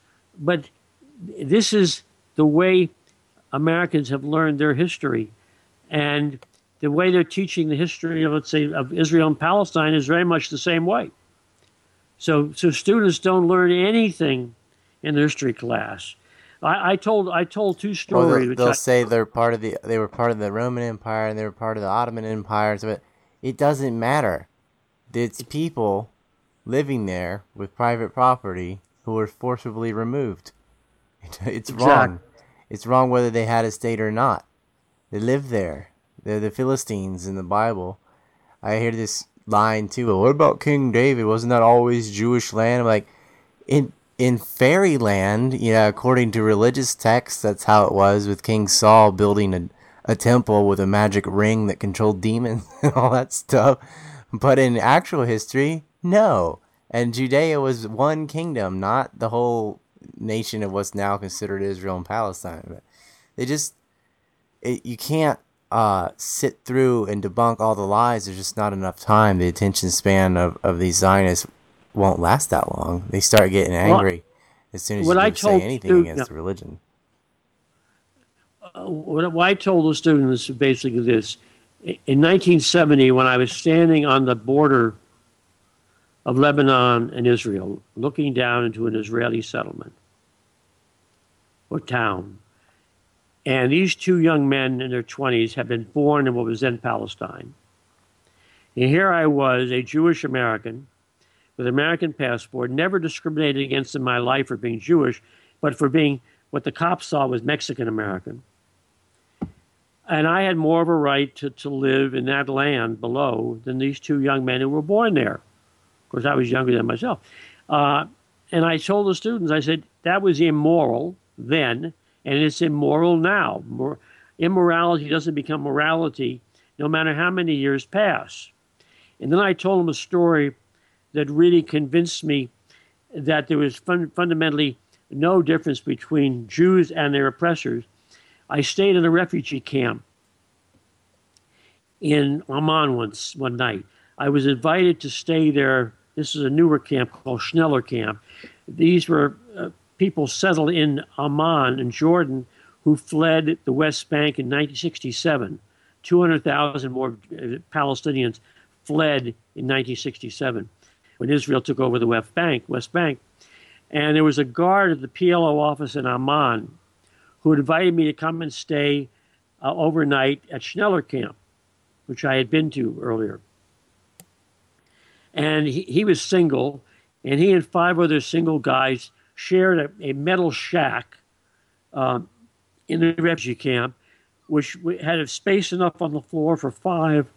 Speaker 3: is the way Americans have learned their history, and the way they're teaching the history, let's say, of Israel and Palestine is very much the same way. So students don't learn anything in the history class. I told two stories.
Speaker 1: Well, they'll say they were part of the Roman Empire and they were part of the Ottoman Empire, but it doesn't matter. It's people living there with private property who were forcibly removed. It's wrong. It's wrong whether they had a state or not. They lived there. They're the Philistines in the Bible. I hear this line too. Well, what about King David? Wasn't that always Jewish land? I'm like, in fairyland, according to religious texts, that's how it was with King Saul building a temple with a magic ring that controlled demons and all that stuff. But in actual history, no. And Judea was one kingdom, not the whole nation of what's now considered Israel and Palestine. But you can't sit through and debunk all the lies. There's just not enough time. The attention span of these Zionists won't last that long. They start getting angry as soon as you say anything against the religion.
Speaker 3: What I told the students is basically this. In 1970, when I was standing on the border of Lebanon and Israel, looking down into an Israeli settlement or town, And these two young men in their 20s had been born in what was then Palestine. And here I was, a Jewish American with an American passport, never discriminated against in my life for being Jewish, but for being what the cops saw was Mexican American. And I had more of a right to live in that land below than these two young men who were born there. Of course, I was younger than myself. And I told the students, I said, that was immoral then, and it's immoral now. Immorality doesn't become morality no matter how many years pass. And then I told them a story that really convinced me that there was fundamentally no difference between Jews and their oppressors. I stayed in a refugee camp in Amman one night. I was invited to stay there. This is a newer camp called Schneller Camp. These were people settled in Amman in Jordan who fled the West Bank in 1967. 200,000 more Palestinians fled in 1967 when Israel took over the West Bank. And there was a guard at the PLO office in Amman who invited me to come and stay overnight at Schneller Camp, which I had been to earlier. And he was single, and he and 5 other single guys shared a metal shack in the refugee camp, which had a space enough on the floor for 5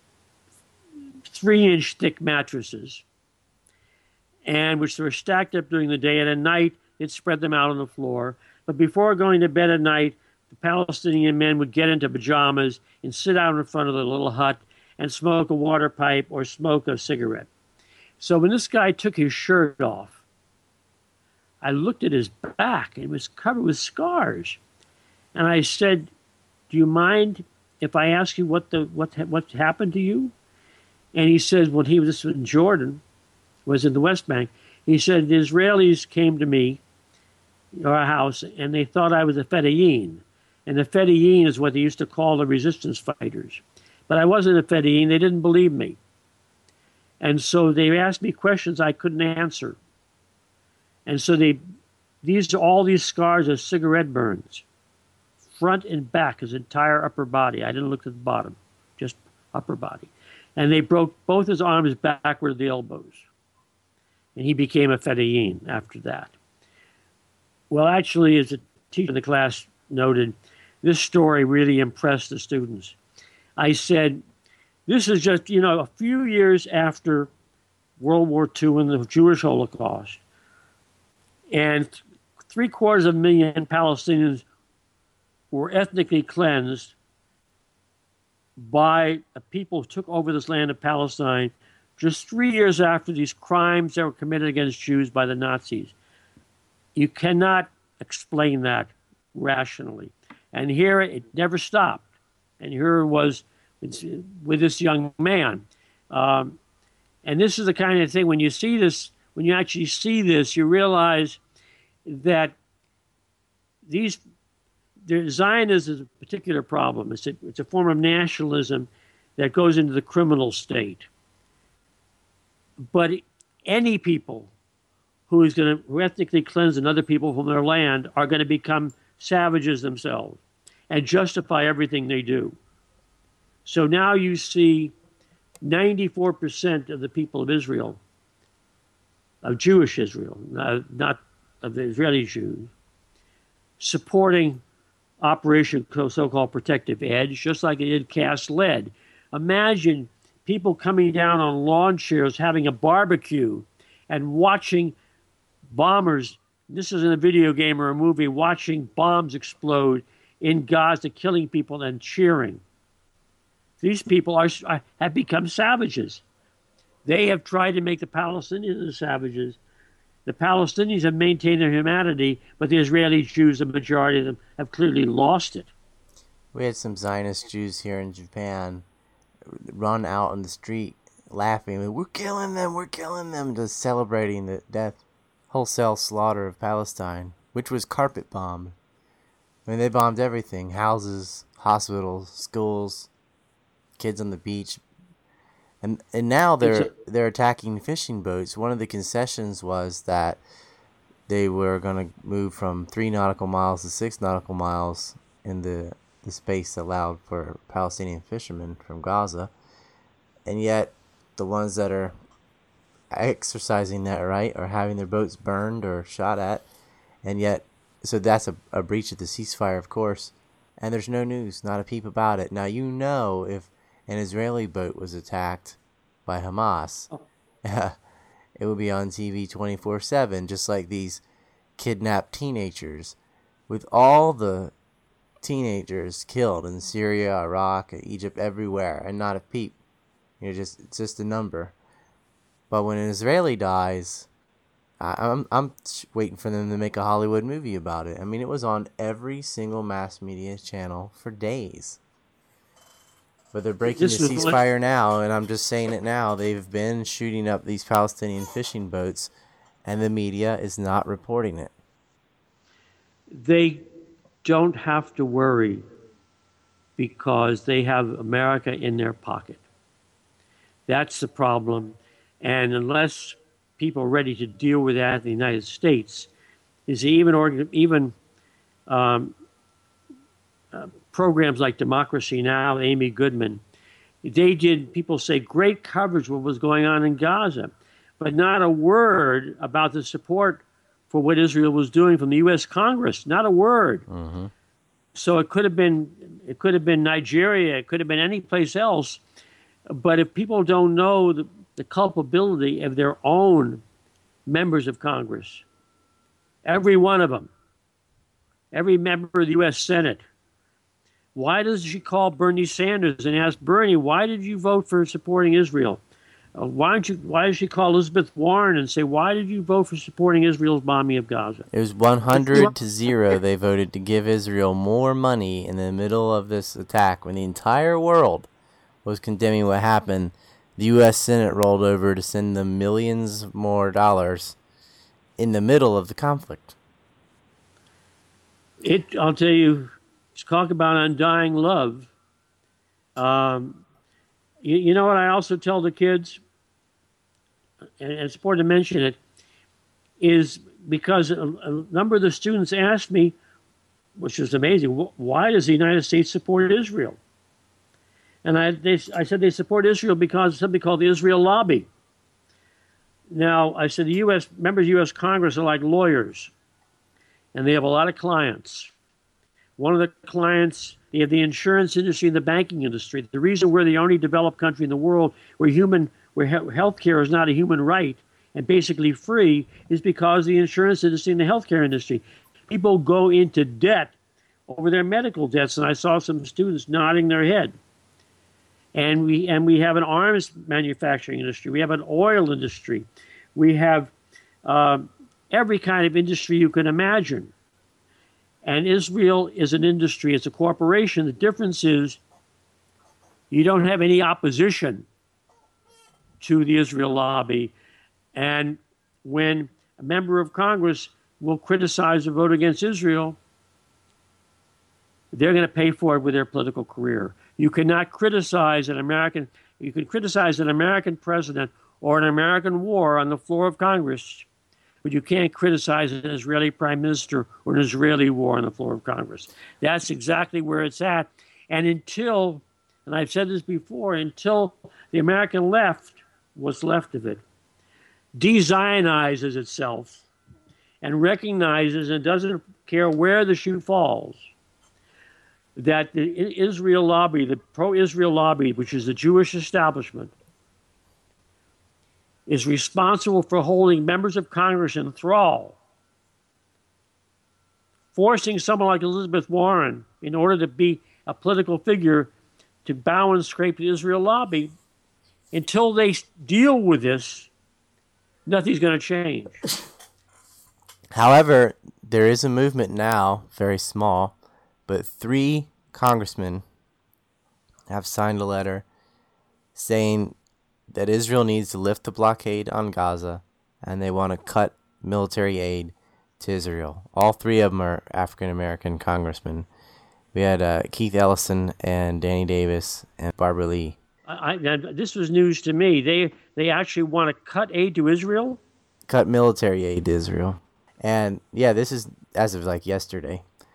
Speaker 3: 3-inch thick mattresses, and which were stacked up during the day. And at night, they'd spread them out on the floor. But before going to bed at night, the Palestinian men would get into pajamas and sit out in front of the little hut and smoke a water pipe or smoke a cigarette. So when this guy took his shirt off, I looked at his back, and it was covered with scars. And I said, do you mind if I ask you what happened to you? And he said, when he was in Jordan, was in the West Bank, he said, the Israelis came to me, our house, and they thought I was a Fedayeen. And the Fedayeen is what they used to call the resistance fighters. But I wasn't a Fedayeen. They didn't believe me. And so they asked me questions I couldn't answer. And so all these scars are cigarette burns, front and back, his entire upper body. I didn't look at the bottom, just upper body. And they broke both his arms backward at the elbows. And he became a Fedayeen after that. Well, actually, as a teacher in the class noted, this story really impressed the students. I said, this is just, a few years after World War II and the Jewish Holocaust. And 750,000 Palestinians were ethnically cleansed by a people who took over this land of Palestine just 3 years after these crimes that were committed against Jews by the Nazis. You cannot explain that rationally. And here it never stopped. And here it was with this young man. And this is the kind of thing, when you see this, when you actually see this, you realize that Zionism is a particular problem. It's a form of nationalism that goes into the criminal state. But any people who ethnically cleanse another people from their land are going to become savages themselves and justify everything they do. So now you see 94% of the people of Israel, of Jewish Israel, not of the Israeli Jews, supporting Operation so-called Protective Edge, just like it did Cast Lead. Imagine people coming down on lawn chairs, having a barbecue, and watching bombers, this isn't a video game or a movie, watching bombs explode in Gaza, killing people and cheering. These people have become savages. They have tried to make the Palestinians the savages. The Palestinians have maintained their humanity, but the Israeli Jews, the majority of them, have clearly lost it.
Speaker 1: We had some Zionist Jews here in Japan run out on the street laughing, we're killing them, just celebrating the wholesale slaughter of Palestine, which was carpet bombed. I mean, they bombed everything: houses, hospitals, schools, kids on the beach. And now they're attacking fishing boats. One of the concessions was that they were going to move from 3 nautical miles to 6 nautical miles in the space allowed for Palestinian fishermen from Gaza. And yet, the ones that are exercising that right are having their boats burned or shot at. And yet, so that's a breach of the ceasefire, of course. And there's no news, not a peep about it. Now, you know, if an Israeli boat was attacked by Hamas, it would be on TV 24/7, just like these kidnapped teenagers. With all the teenagers killed in Syria, Iraq, Egypt, everywhere, and not a peep. It's just a number. But when an Israeli dies, I'm waiting for them to make a Hollywood movie about it. I mean, it was on every single mass media channel for days. But they're breaking the ceasefire now, and I'm just saying it now. They've been shooting up these Palestinian fishing boats, and the media is not reporting it.
Speaker 3: They don't have to worry because they have America in their pocket. That's the problem. And unless people are ready to deal with that in the United States, is even programs like Democracy Now!, Amy Goodman, they did, people say, great coverage of what was going on in Gaza, but not a word about the support for what Israel was doing from the U.S. Congress. Not a word. Mm-hmm. So it could have been Nigeria. It could have been any place else. But if people don't know the culpability of their own members of Congress, every one of them, every member of the U.S. Senate, why does she call Bernie Sanders and ask Bernie, why did you vote for supporting Israel? Why does she call Elizabeth Warren and say, why did you vote for supporting Israel's bombing of Gaza?
Speaker 1: It was 100-0. They voted to give Israel more money in the middle of this attack when the entire world was condemning what happened. The U.S. Senate rolled over to send them millions more dollars in the middle of the conflict.
Speaker 3: I'll tell you, talk about undying love. You know what I also tell the kids, and it's important to mention it, is because a number of the students asked me, which is amazing, why does the United States support Israel? And I said they support Israel because of something called the Israel Lobby. Now, I said the members of the U.S. Congress are like lawyers, and they have a lot of clients. One of the clients, they have the insurance industry and the banking industry. The reason we're the only developed country in the world where healthcare is not a human right and basically free is because the insurance industry and the healthcare industry. People go into debt over their medical debts, and I saw some students nodding their head. And we have an arms manufacturing industry. We have an oil industry. We have every kind of industry you can imagine. And Israel is an industry. It's a corporation. The difference is you don't have any opposition to the Israel lobby. And when a member of Congress will criticize or vote against Israel, they're going to pay for it with their political career. You cannot criticize an American. You can criticize an American president or an American war on the floor of Congress, but you can't criticize an Israeli prime minister or an Israeli war on the floor of Congress. That's exactly where it's at. And until, and I've said this before, until the American left, what's left of it, de-Zionizes itself and recognizes and doesn't care where the shoe falls, that the Israel lobby, the pro-Israel lobby, which is the Jewish establishment, is responsible for holding members of Congress in thrall, forcing someone like Elizabeth Warren, in order to be a political figure, to bow and scrape the Israel lobby. Until they deal with this, nothing's going to change.
Speaker 1: However, there is a movement now, very small, but 3 congressmen have signed a letter saying that Israel needs to lift the blockade on Gaza, and they want to cut military aid to Israel. All 3 of them are African-American congressmen. We had Keith Ellison and Danny Davis and Barbara Lee.
Speaker 3: This was news to me. They actually want to cut aid to Israel?
Speaker 1: Cut military aid to Israel. And, yeah, this is as of, yesterday.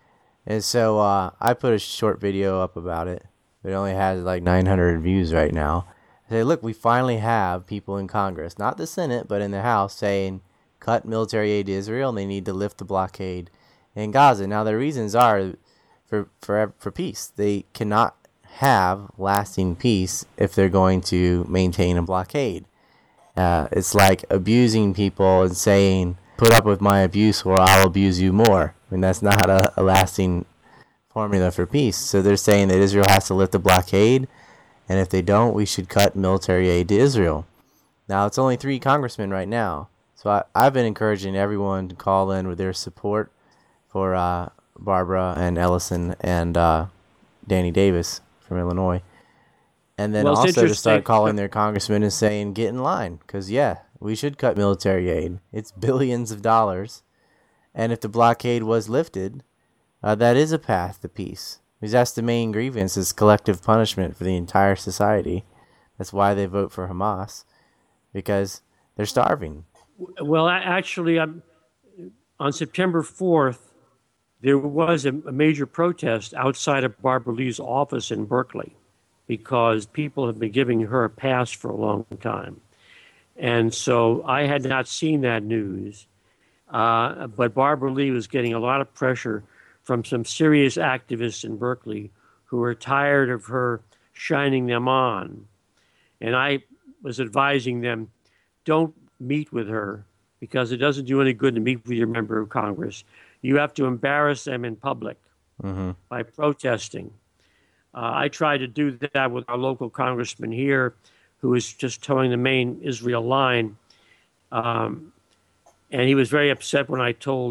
Speaker 1: And so I put a short video up about it. It only has like 900 views right now. I say, look, we finally have people in Congress, not the Senate, but in the House, saying cut military aid to Israel and they need to lift the blockade in Gaza. Now, their reasons are for peace. They cannot have lasting peace if they're going to maintain a blockade. It's like abusing people and saying, put up with my abuse or I'll abuse you more. I mean, that's not a lasting formula for peace. So they're saying that Israel has to lift the blockade, and if they don't, we should cut military aid to Israel. Now, it's only 3 congressmen right now. So I've been encouraging everyone to call in with their support for Barbara and Ellison and Danny Davis from Illinois. And then also to start calling their congressmen and saying, get in line. Because, yeah, we should cut military aid. It's billions of dollars. And if the blockade was lifted, that is a path to peace. Because that's the main grievance, is collective punishment for the entire society. That's why they vote for Hamas. Because they're starving.
Speaker 3: Well, actually, on September 4th, there was a major protest outside of Barbara Lee's office in Berkeley because people have been giving her a pass for a long time. And so I had not seen that news. But Barbara Lee was getting a lot of pressure from some serious activists in Berkeley who were tired of her shining them on. And I was advising them, don't meet with her because it doesn't do any good to meet with your member of Congress. You have to embarrass them in public by protesting. I tried to do that with our local congressman here who was just towing the main Israel line. And he was very upset when I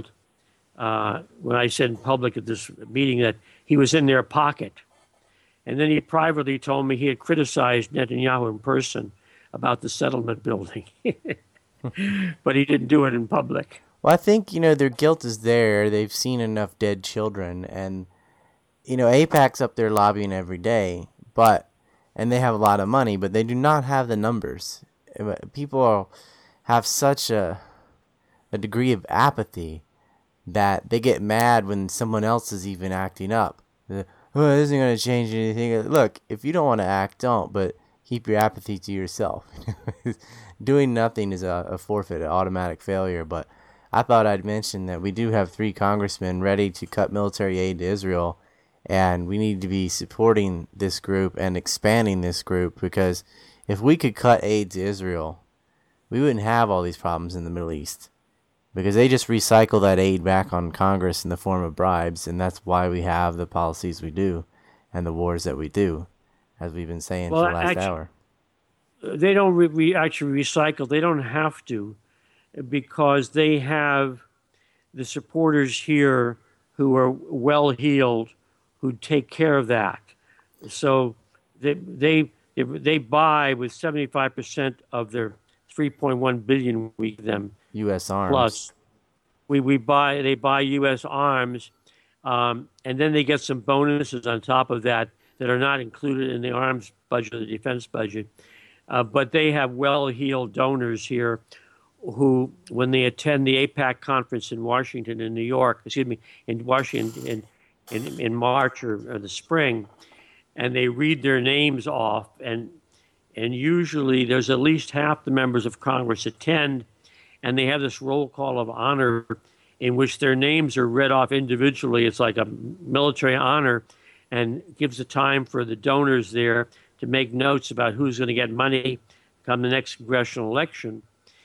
Speaker 3: said in public at this meeting that he was in their pocket. And then he privately told me he had criticized Netanyahu in person about the settlement building. But he didn't do it in public.
Speaker 1: Well, I think, their guilt is there. They've seen enough dead children. And, AIPAC's up there lobbying every day. And they have a lot of money, but they do not have the numbers. People have such a degree of apathy that they get mad when someone else is even acting up. This isn't going to change anything. Look, if you don't want to act, don't, but keep your apathy to yourself. Doing nothing is a forfeit, an automatic failure. But I thought I'd mention that we do have 3 congressmen ready to cut military aid to Israel, and we need to be supporting this group and expanding this group, because if we could cut aid to Israel, we wouldn't have all these problems in the Middle East, because they just recycle that aid back on Congress in the form of bribes, and that's why we have the policies we do and the wars that we do, as we've been saying for the last hour.
Speaker 3: They don't actually recycle. They don't have to, because they have the supporters here who are well-heeled, who take care of that. So they buy with 75% of their 3.1 billion we give them.
Speaker 1: U.S. arms.
Speaker 3: Plus, they buy U.S. arms, and then they get some bonuses on top of that are not included in the arms budget or the defense budget. But they have well-heeled donors here who, when they attend the AIPAC conference in Washington, in Washington in March or the spring, and they read their names off, and usually there's at least half the members of Congress attend, and they have this roll call of honor in which their names are read off individually. It's like a military honor, and gives the time for the donors there to make notes about who's going to get money come the next congressional election.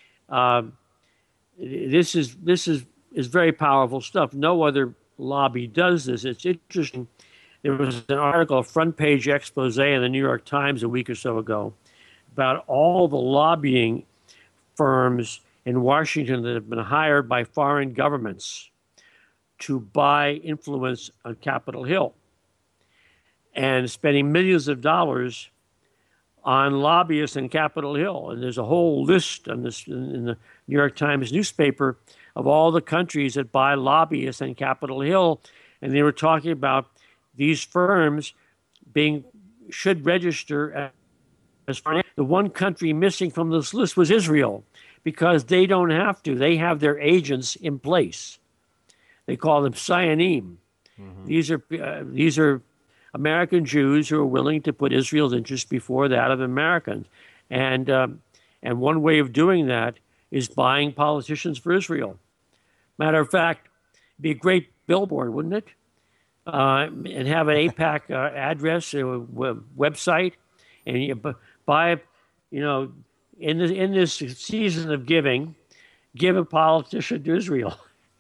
Speaker 3: This is very powerful stuff. No other lobby does this. It's interesting. There was an article, a front page expose in the New York Times a week or so ago about all the lobbying firms in Washington that have been hired by foreign governments to buy influence on Capitol Hill, and spending millions of dollars on lobbyists in Capitol Hill. And there's a whole list on this in the New York Times newspaper of all the countries that buy lobbyists in Capitol Hill. And they were talking about these firms should register as the one country missing from this list was Israel, because they don't have to. They have their agents in place. They call them Sayanim. These are American Jews who are willing to put Israel's interests before that of Americans, and one way of doing that is buying politicians for Israel. Matter of fact, it'd be a great billboard, wouldn't it? And have an AIPAC address, or website, and you buy, in this season of giving, give a politician to Israel.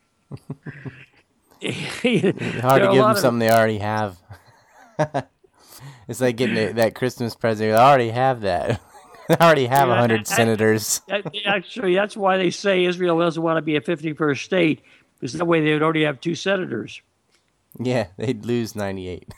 Speaker 1: Hard to give them something they already have. It's like getting that Christmas present. They already have that. They already have 100 senators.
Speaker 3: Actually, that's why they say Israel doesn't want to be a 51st state, because that way they would already have 2 senators.
Speaker 1: Yeah, they'd lose 98.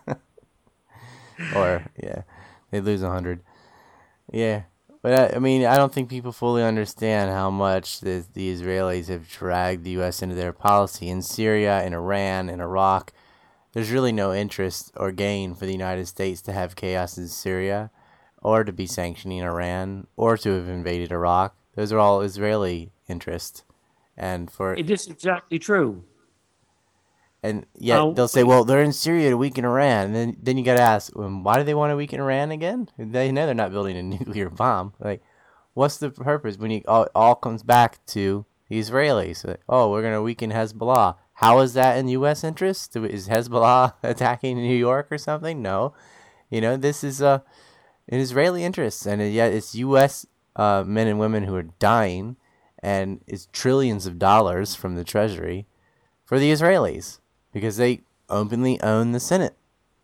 Speaker 1: Or, yeah, they'd lose 100. Yeah. But, I don't think people fully understand how much the Israelis have dragged the U.S. into their policy. In Syria, in Iran, in Iraq, there's really no interest or gain for the United States to have chaos in Syria, or to be sanctioning Iran, or to have invaded Iraq. Those are all Israeli interests. And
Speaker 3: it is exactly true.
Speaker 1: And yet they'll say, well, they're in Syria to weaken Iran. And then you got to ask, why do they want to weaken Iran again? They know they're not building a nuclear bomb. Like, what's the purpose when it all comes back to the Israelis? Like, we're going to weaken Hezbollah. How is that in U.S. interest? Is Hezbollah attacking New York or something? No. This is an Israeli interest. And yet it's U.S. Men and women who are dying, and it's trillions of dollars from the Treasury for the Israelis, because they openly own the Senate.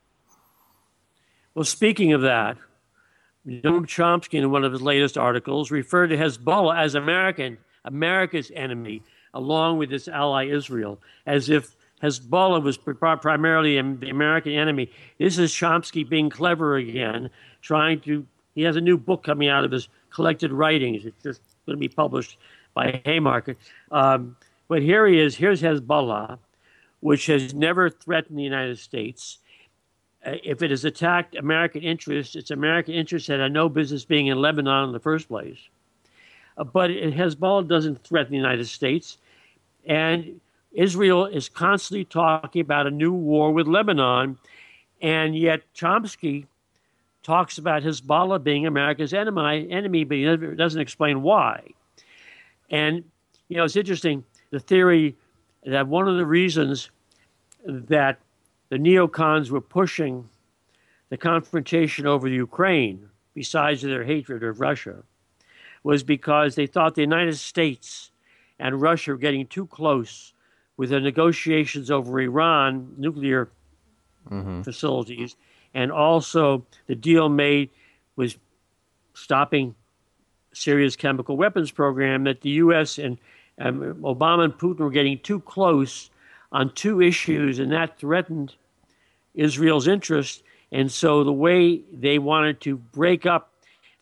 Speaker 3: Well, speaking of that, Noam Chomsky, in one of his latest articles, referred to Hezbollah as America's enemy, along with its ally Israel, as if Hezbollah was primarily the American enemy. This is Chomsky being clever again, he has a new book coming out of his collected writings. It's just going to be published by Haymarket. But here's Hezbollah, which has never threatened the United States. If it has attacked American interests, it's American interests that had no business being in Lebanon in the first place. But Hezbollah doesn't threaten the United States. And Israel is constantly talking about a new war with Lebanon. And yet Chomsky talks about Hezbollah being America's enemy, but he doesn't explain why. And, it's interesting, the theory that one of the reasons that the neocons were pushing the confrontation over the Ukraine, besides their hatred of Russia, was because they thought the United States and Russia were getting too close with the negotiations over Iran nuclear facilities, and also the deal made was stopping Syria's chemical weapons program, that the U.S. and Obama and Putin were getting too close on 2 issues, and that threatened Israel's interest. And so the way they wanted to break up the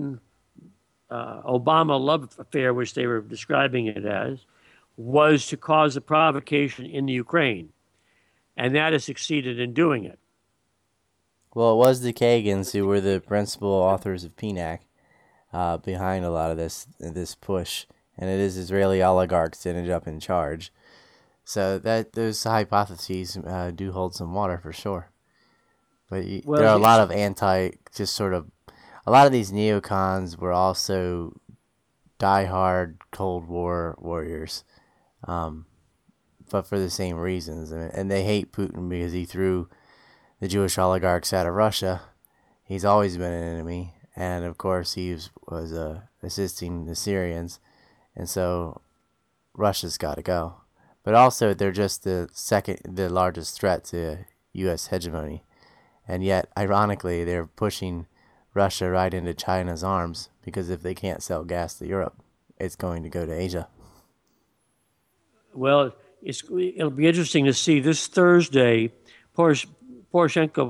Speaker 3: Putin-Obama love affair, which they were describing it as, was to cause a provocation in the Ukraine. And that has succeeded in doing it.
Speaker 1: Well, it was the Kagans who were the principal authors of PNAC behind a lot of this push. And it is Israeli oligarchs that ended up in charge. So those hypotheses do hold some water for sure. But there are a lot of a lot of these neocons were also diehard Cold War warriors, but for the same reasons. And they hate Putin because he threw the Jewish oligarchs out of Russia. He's always been an enemy. And of course, he was assisting the Syrians. And so Russia's got to go. But also, they're just the largest threat to U.S. hegemony. And yet, ironically, they're pushing Russia right into China's arms, because if they can't sell gas to Europe, it's going to go to Asia.
Speaker 3: Well, it'll be interesting to see this Thursday, Poroshenko.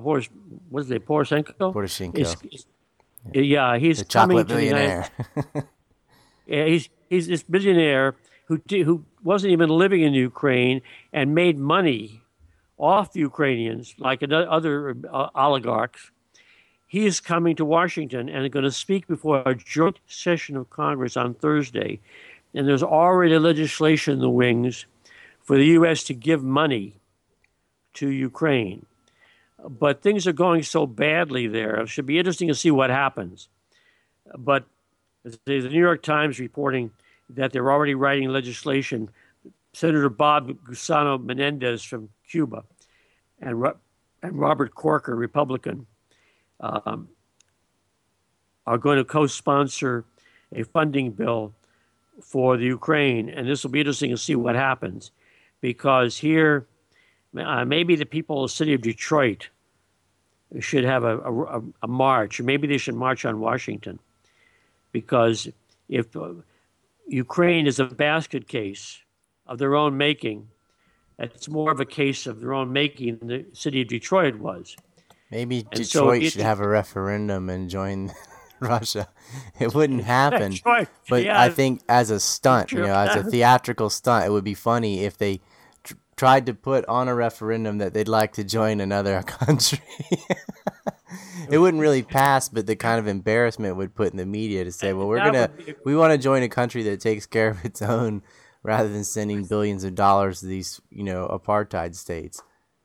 Speaker 3: Yeah, he's
Speaker 1: the
Speaker 3: coming
Speaker 1: chocolate
Speaker 3: to
Speaker 1: billionaire.
Speaker 3: He's this billionaire who wasn't even living in Ukraine and made money off Ukrainians like other oligarchs. He is coming to Washington and going to speak before a joint session of Congress on Thursday. And there's already legislation in the wings for the U.S. to give money to Ukraine. But things are going so badly there. It should be interesting to see what happens. But the New York Times reporting that they're already writing legislation. Senator Bob Gusano Menendez from Cuba and Robert Corker, Republican, are going to co-sponsor a funding bill for the Ukraine. And this will be interesting to see what happens, because here, maybe the people of the city of Detroit should have a march, or maybe they should march on Washington, because if Ukraine is a basket case of their own making, it's more of a case of their own making than the city of Detroit was.
Speaker 1: Maybe Detroit should have a referendum and join Russia. It wouldn't happen, but yeah, I think as a stunt, as a theatrical stunt, it would be funny if they tried to put on a referendum that they'd like to join another country. It wouldn't really pass, but the kind of embarrassment would put in the media to say, well, we want to join a country that takes care of its own rather than sending billions of dollars to these, apartheid states.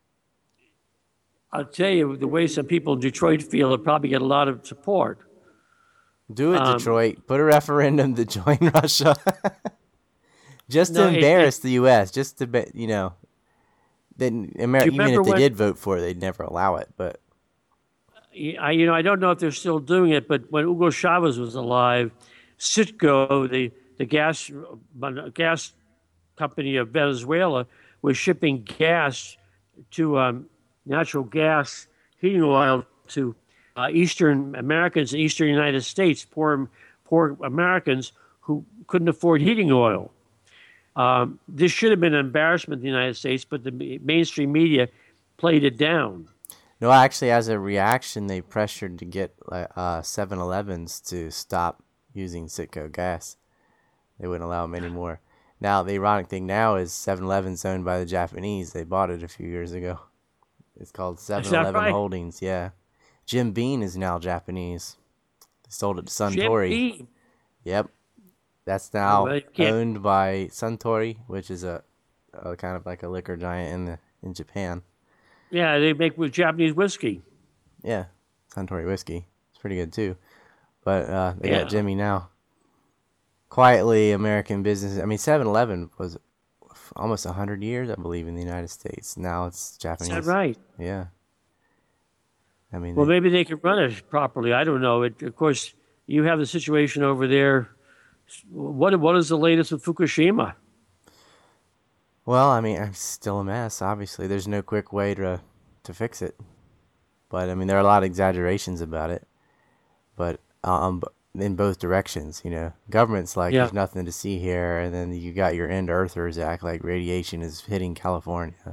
Speaker 3: I'll tell you, the way some people in Detroit feel, it'll probably get a lot of support.
Speaker 1: Do it, Detroit. Put a referendum to join Russia. Just to embarrass the U.S., just to, then even if they did vote for it, they'd never allow it, but...
Speaker 3: I don't know if they're still doing it, but when Hugo Chavez was alive, Citgo, the gas company of Venezuela, was shipping gas to natural gas heating oil to Eastern Americans in Eastern United States, poor Americans who couldn't afford heating oil. This should have been an embarrassment in the United States, but the mainstream media played it down.
Speaker 1: No, actually, as a reaction, they pressured to get 7-Elevens to stop using Citgo gas. They wouldn't allow them anymore. Now, the ironic thing now is 7-Eleven's owned by the Japanese. They bought it a few years ago. It's called 7-Eleven Holdings, yeah. Jim Beam is now Japanese. They sold it to Suntory.
Speaker 3: Jim Beam?
Speaker 1: Yep. That's now owned by Suntory, which is a kind of like a liquor giant in Japan.
Speaker 3: Yeah, they make with Japanese whiskey.
Speaker 1: Yeah, Suntory whiskey. It's pretty good, too. But they got Jimmy now. Quietly, American business. I mean, 7-Eleven was almost 100 years, I believe, in the United States. Now it's Japanese.
Speaker 3: Is that right?
Speaker 1: Yeah. I mean,
Speaker 3: well, maybe they could run it properly. I don't know. Of course, you have the situation over there. What is the latest with Fukushima?
Speaker 1: Well, I mean, it's still a mess, obviously. There's no quick way to fix it. But, I mean, there are a lot of exaggerations about it. But in both directions, Government's like, there's nothing to see here. And then you got your end-earthers act like radiation is hitting California.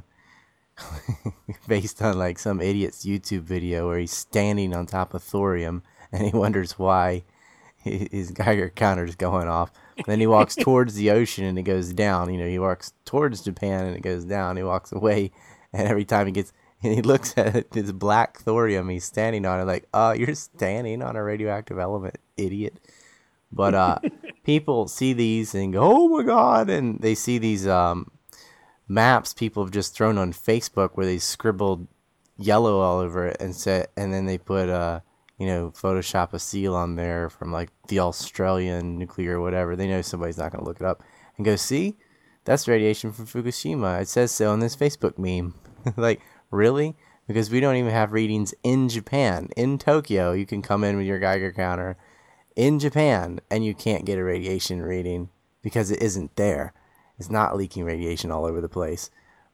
Speaker 1: Based on, like, some idiot's YouTube video where he's standing on top of thorium and he wonders why his Geiger counter's going off. Then he walks towards the ocean and it goes down. He walks towards Japan and it goes down. He walks away, and every time he looks at it, this black thorium he's standing on it, like, oh, you're standing on a radioactive element, idiot. But people see these and go, oh my God, and they see these maps people have just thrown on Facebook where they scribbled yellow all over it and then they put Photoshop a seal on there from like the Australian nuclear whatever. They know somebody's not going to look it up and go, see, that's radiation from Fukushima. It says so on this Facebook meme. Like, really? Because we don't even have readings in Japan. In Tokyo, you can come in with your Geiger counter in Japan and you can't get a radiation reading because it isn't there. It's not leaking radiation all over the place.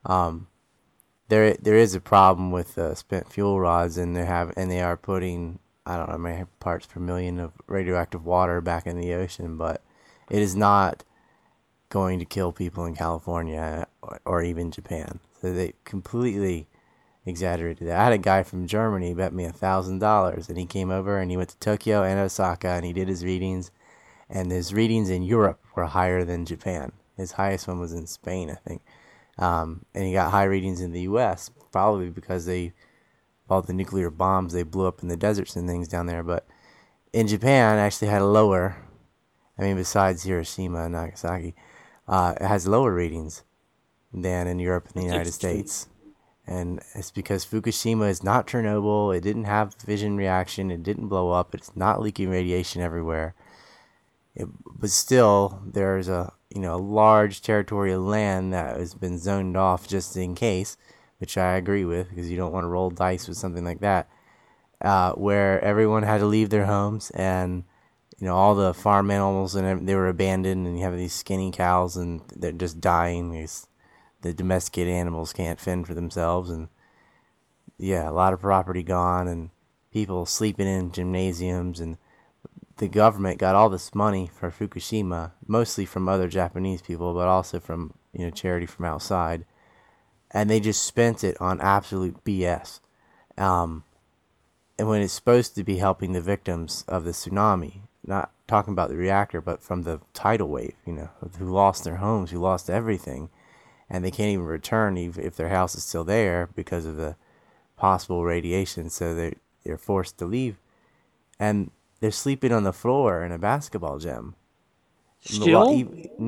Speaker 1: There is a problem with spent fuel rods, and they are putting, I don't know how many parts per million of radioactive water back in the ocean, but it is not going to kill people in California or even Japan. So they completely exaggerated that. I had a guy from Germany bet me $1,000, and he came over and he went to Tokyo and Osaka and he did his readings, and his readings in Europe were higher than Japan. His highest one was in Spain, I think. And he got high readings in the U.S., probably because all the nuclear bombs they blew up in the deserts and things down there. But in Japan, actually had a lower, besides Hiroshima and Nagasaki, it has lower readings than in Europe and the United States. And it's because Fukushima is not Chernobyl. It didn't have fission reaction. It didn't blow up. It's not leaking radiation everywhere. But still, there's a large territory of land that has been zoned off just in case, which I agree with, because you don't want to roll dice with something like that, where everyone had to leave their homes, and all the farm animals and they were abandoned, and you have these skinny cows and they're just dying because the domesticated animals can't fend for themselves, and a lot of property gone, and people sleeping in gymnasiums, and the government got all this money for Fukushima, mostly from other Japanese people, but also from charity from outside, and they just spent it on absolute BS. And when it's supposed to be helping the victims of the tsunami, not talking about the reactor, but from the tidal wave, who lost their homes, who lost everything, and they can't even return if their house is still there because of the possible radiation, so they're forced to leave. And they're sleeping on the floor in a basketball gym.
Speaker 3: Still?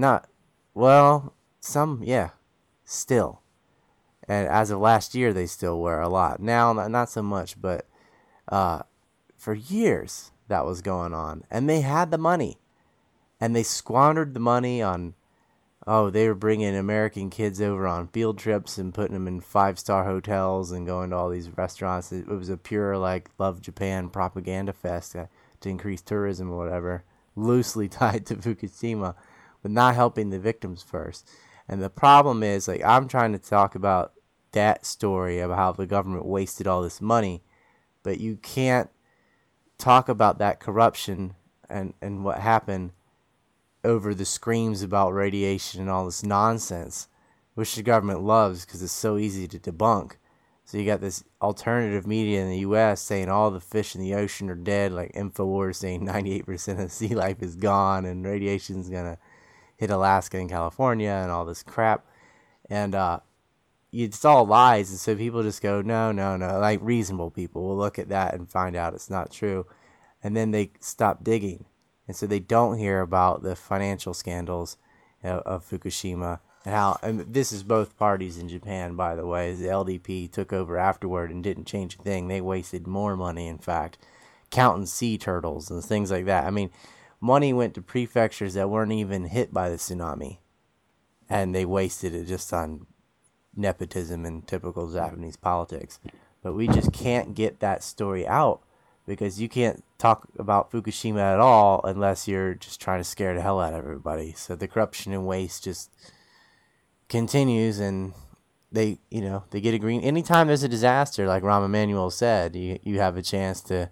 Speaker 1: Still. And as of last year, they still were a lot. Now, not so much, but for years that was going on. And they had the money. And they squandered the money on, they were bringing American kids over on field trips and putting them in 5-star hotels and going to all these restaurants. It was a pure, Love Japan propaganda fest to increase tourism or whatever, loosely tied to Fukushima, but not helping the victims first. And the problem is, I'm trying to talk about that story of how the government wasted all this money, but you can't talk about that corruption and what happened over the screams about radiation and all this nonsense, which the government loves because it's so easy to debunk. So you got this alternative media in the U.S. saying all the fish in the ocean are dead, like InfoWars saying 98% of sea life is gone and radiation's going to hit Alaska and California and all this crap. And it's all lies, and so people just go, no. Like reasonable people will look at that and find out it's not true. And then they stop digging. And so they don't hear about the financial scandals of Fukushima. And this is both parties in Japan, by the way. The LDP took over afterward and didn't change a thing. They wasted more money, in fact, counting sea turtles and things like that. I mean, money went to prefectures that weren't even hit by the tsunami, and they wasted it just on nepotism and typical Japanese politics. But we just can't get that story out because you can't talk about Fukushima at all unless you're just trying to scare the hell out of everybody. So the corruption and waste just continues, and they get a green. Anytime there's a disaster, like Rahm Emanuel said, you have a chance to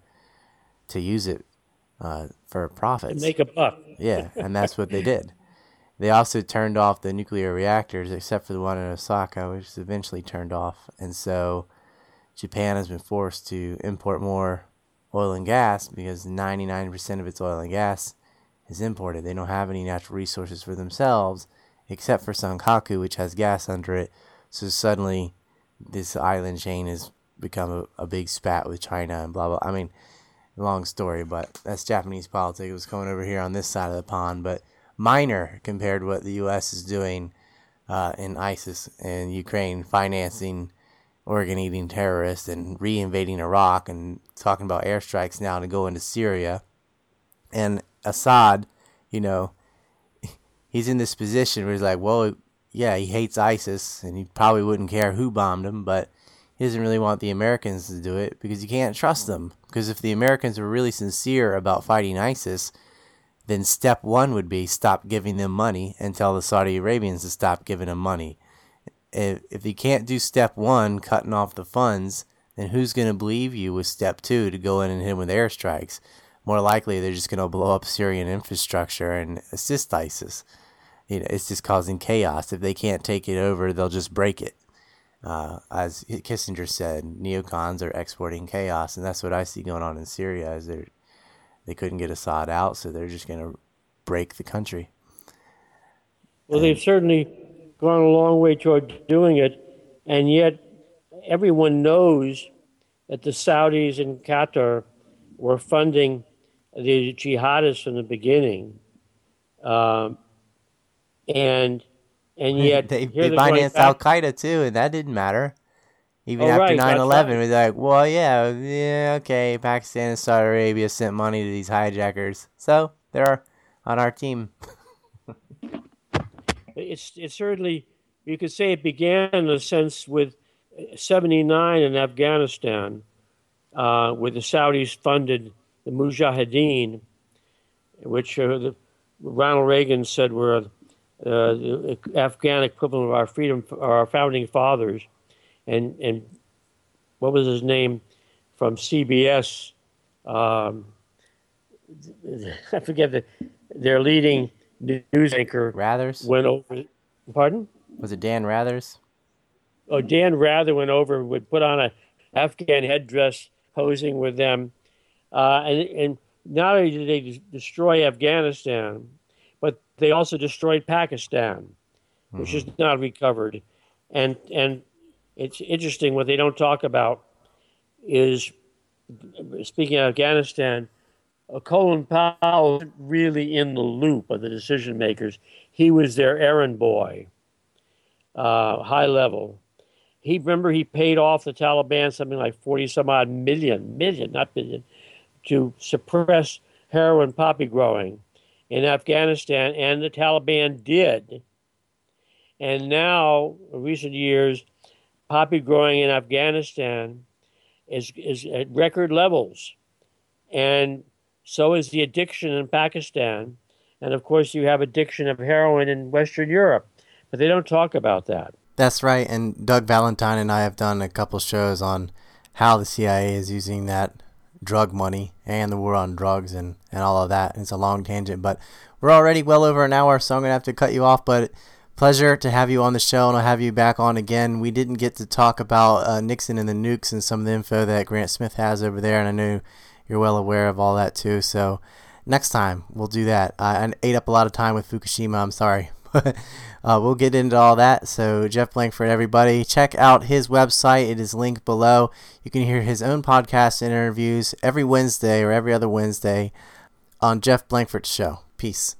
Speaker 1: use it for profits.
Speaker 3: Make a buck.
Speaker 1: Yeah, and that's what they did. They also turned off the nuclear reactors, except for the one in Osaka, which was eventually turned off. And so Japan has been forced to import more oil and gas because 99% of its oil and gas is imported. They don't have any natural resources for themselves, except for Sankaku, which has gas under it. So suddenly this island chain has become a big spat with China and blah, blah. I mean, long story, but that's Japanese politics. It was coming over here on this side of the pond, but minor compared to what the U.S. is doing in ISIS and Ukraine, financing organ-eating terrorists and reinvading Iraq and talking about airstrikes now to go into Syria. And Assad, he's in this position where he's like, well, yeah, he hates ISIS and he probably wouldn't care who bombed him, but he doesn't really want the Americans to do it because you can't trust them. Because if the Americans were really sincere about fighting ISIS, then step one would be stop giving them money and tell the Saudi Arabians to stop giving them money. If you can't do step one, cutting off the funds, then who's going to believe you with step two to go in and hit them with airstrikes? More likely, they're just going to blow up Syrian infrastructure and assist ISIS. It's just causing chaos. If they can't take it over, they'll just break it. As Kissinger said, neocons are exporting chaos, and that's what I see going on in Syria. Is they couldn't get Assad out, so they're just going to break the country.
Speaker 3: Well, they've certainly gone a long way toward doing it, and yet everyone knows that the Saudis and Qatar were funding the jihadists from the beginning, and yet
Speaker 1: they financed Al Qaeda too, and that didn't matter. Even
Speaker 3: Oh,
Speaker 1: after
Speaker 3: right, that's
Speaker 1: 9/11,
Speaker 3: right.
Speaker 1: it was like, well, yeah, okay, Pakistan and Saudi Arabia sent money to these hijackers. So they're on our team.
Speaker 3: It's certainly, you could say it began in a sense with 79 in Afghanistan, where the Saudis funded the Mujahideen, which Ronald Reagan said were the Afghan equivalent of our freedom, our founding fathers. And what was his name from CBS? Um, I forget their leading news anchor
Speaker 1: Rathers?
Speaker 3: went over. Pardon?
Speaker 1: Was it Dan Rathers?
Speaker 3: Oh, Dan Rather went over and would put on a Afghan headdress, posing with them, and not only did they destroy Afghanistan, but they also destroyed Pakistan, which is not recovered, and it's interesting what they don't talk about is, speaking of Afghanistan, Colin Powell wasn't really in the loop of the decision makers. He was their errand boy, high level. He paid off the Taliban something like 40 some odd million, not billion, to suppress heroin poppy growing in Afghanistan, and the Taliban did. And now, in recent years, poppy growing in Afghanistan is at record levels. And so is the addiction in Pakistan. And of course, you have addiction of heroin in Western Europe. But they don't talk about that.
Speaker 1: That's right. And Doug Valentine and I have done a couple shows on how the CIA is using that drug money and the war on drugs and all of that. It's a long tangent, but we're already well over an hour, so I'm going to have to cut you off. But pleasure to have you on the show, and I'll have you back on again. We didn't get to talk about Nixon and the nukes and some of the info that Grant Smith has over there, and I know you're well aware of all that too. So next time we'll do that. I ate up a lot of time with Fukushima. I'm sorry. But we'll get into all that. So Jeff Blankford, everybody, check out his website. It is linked below. You can hear his own podcast and interviews every Wednesday or every other Wednesday on Jeff Blankford's show. Peace.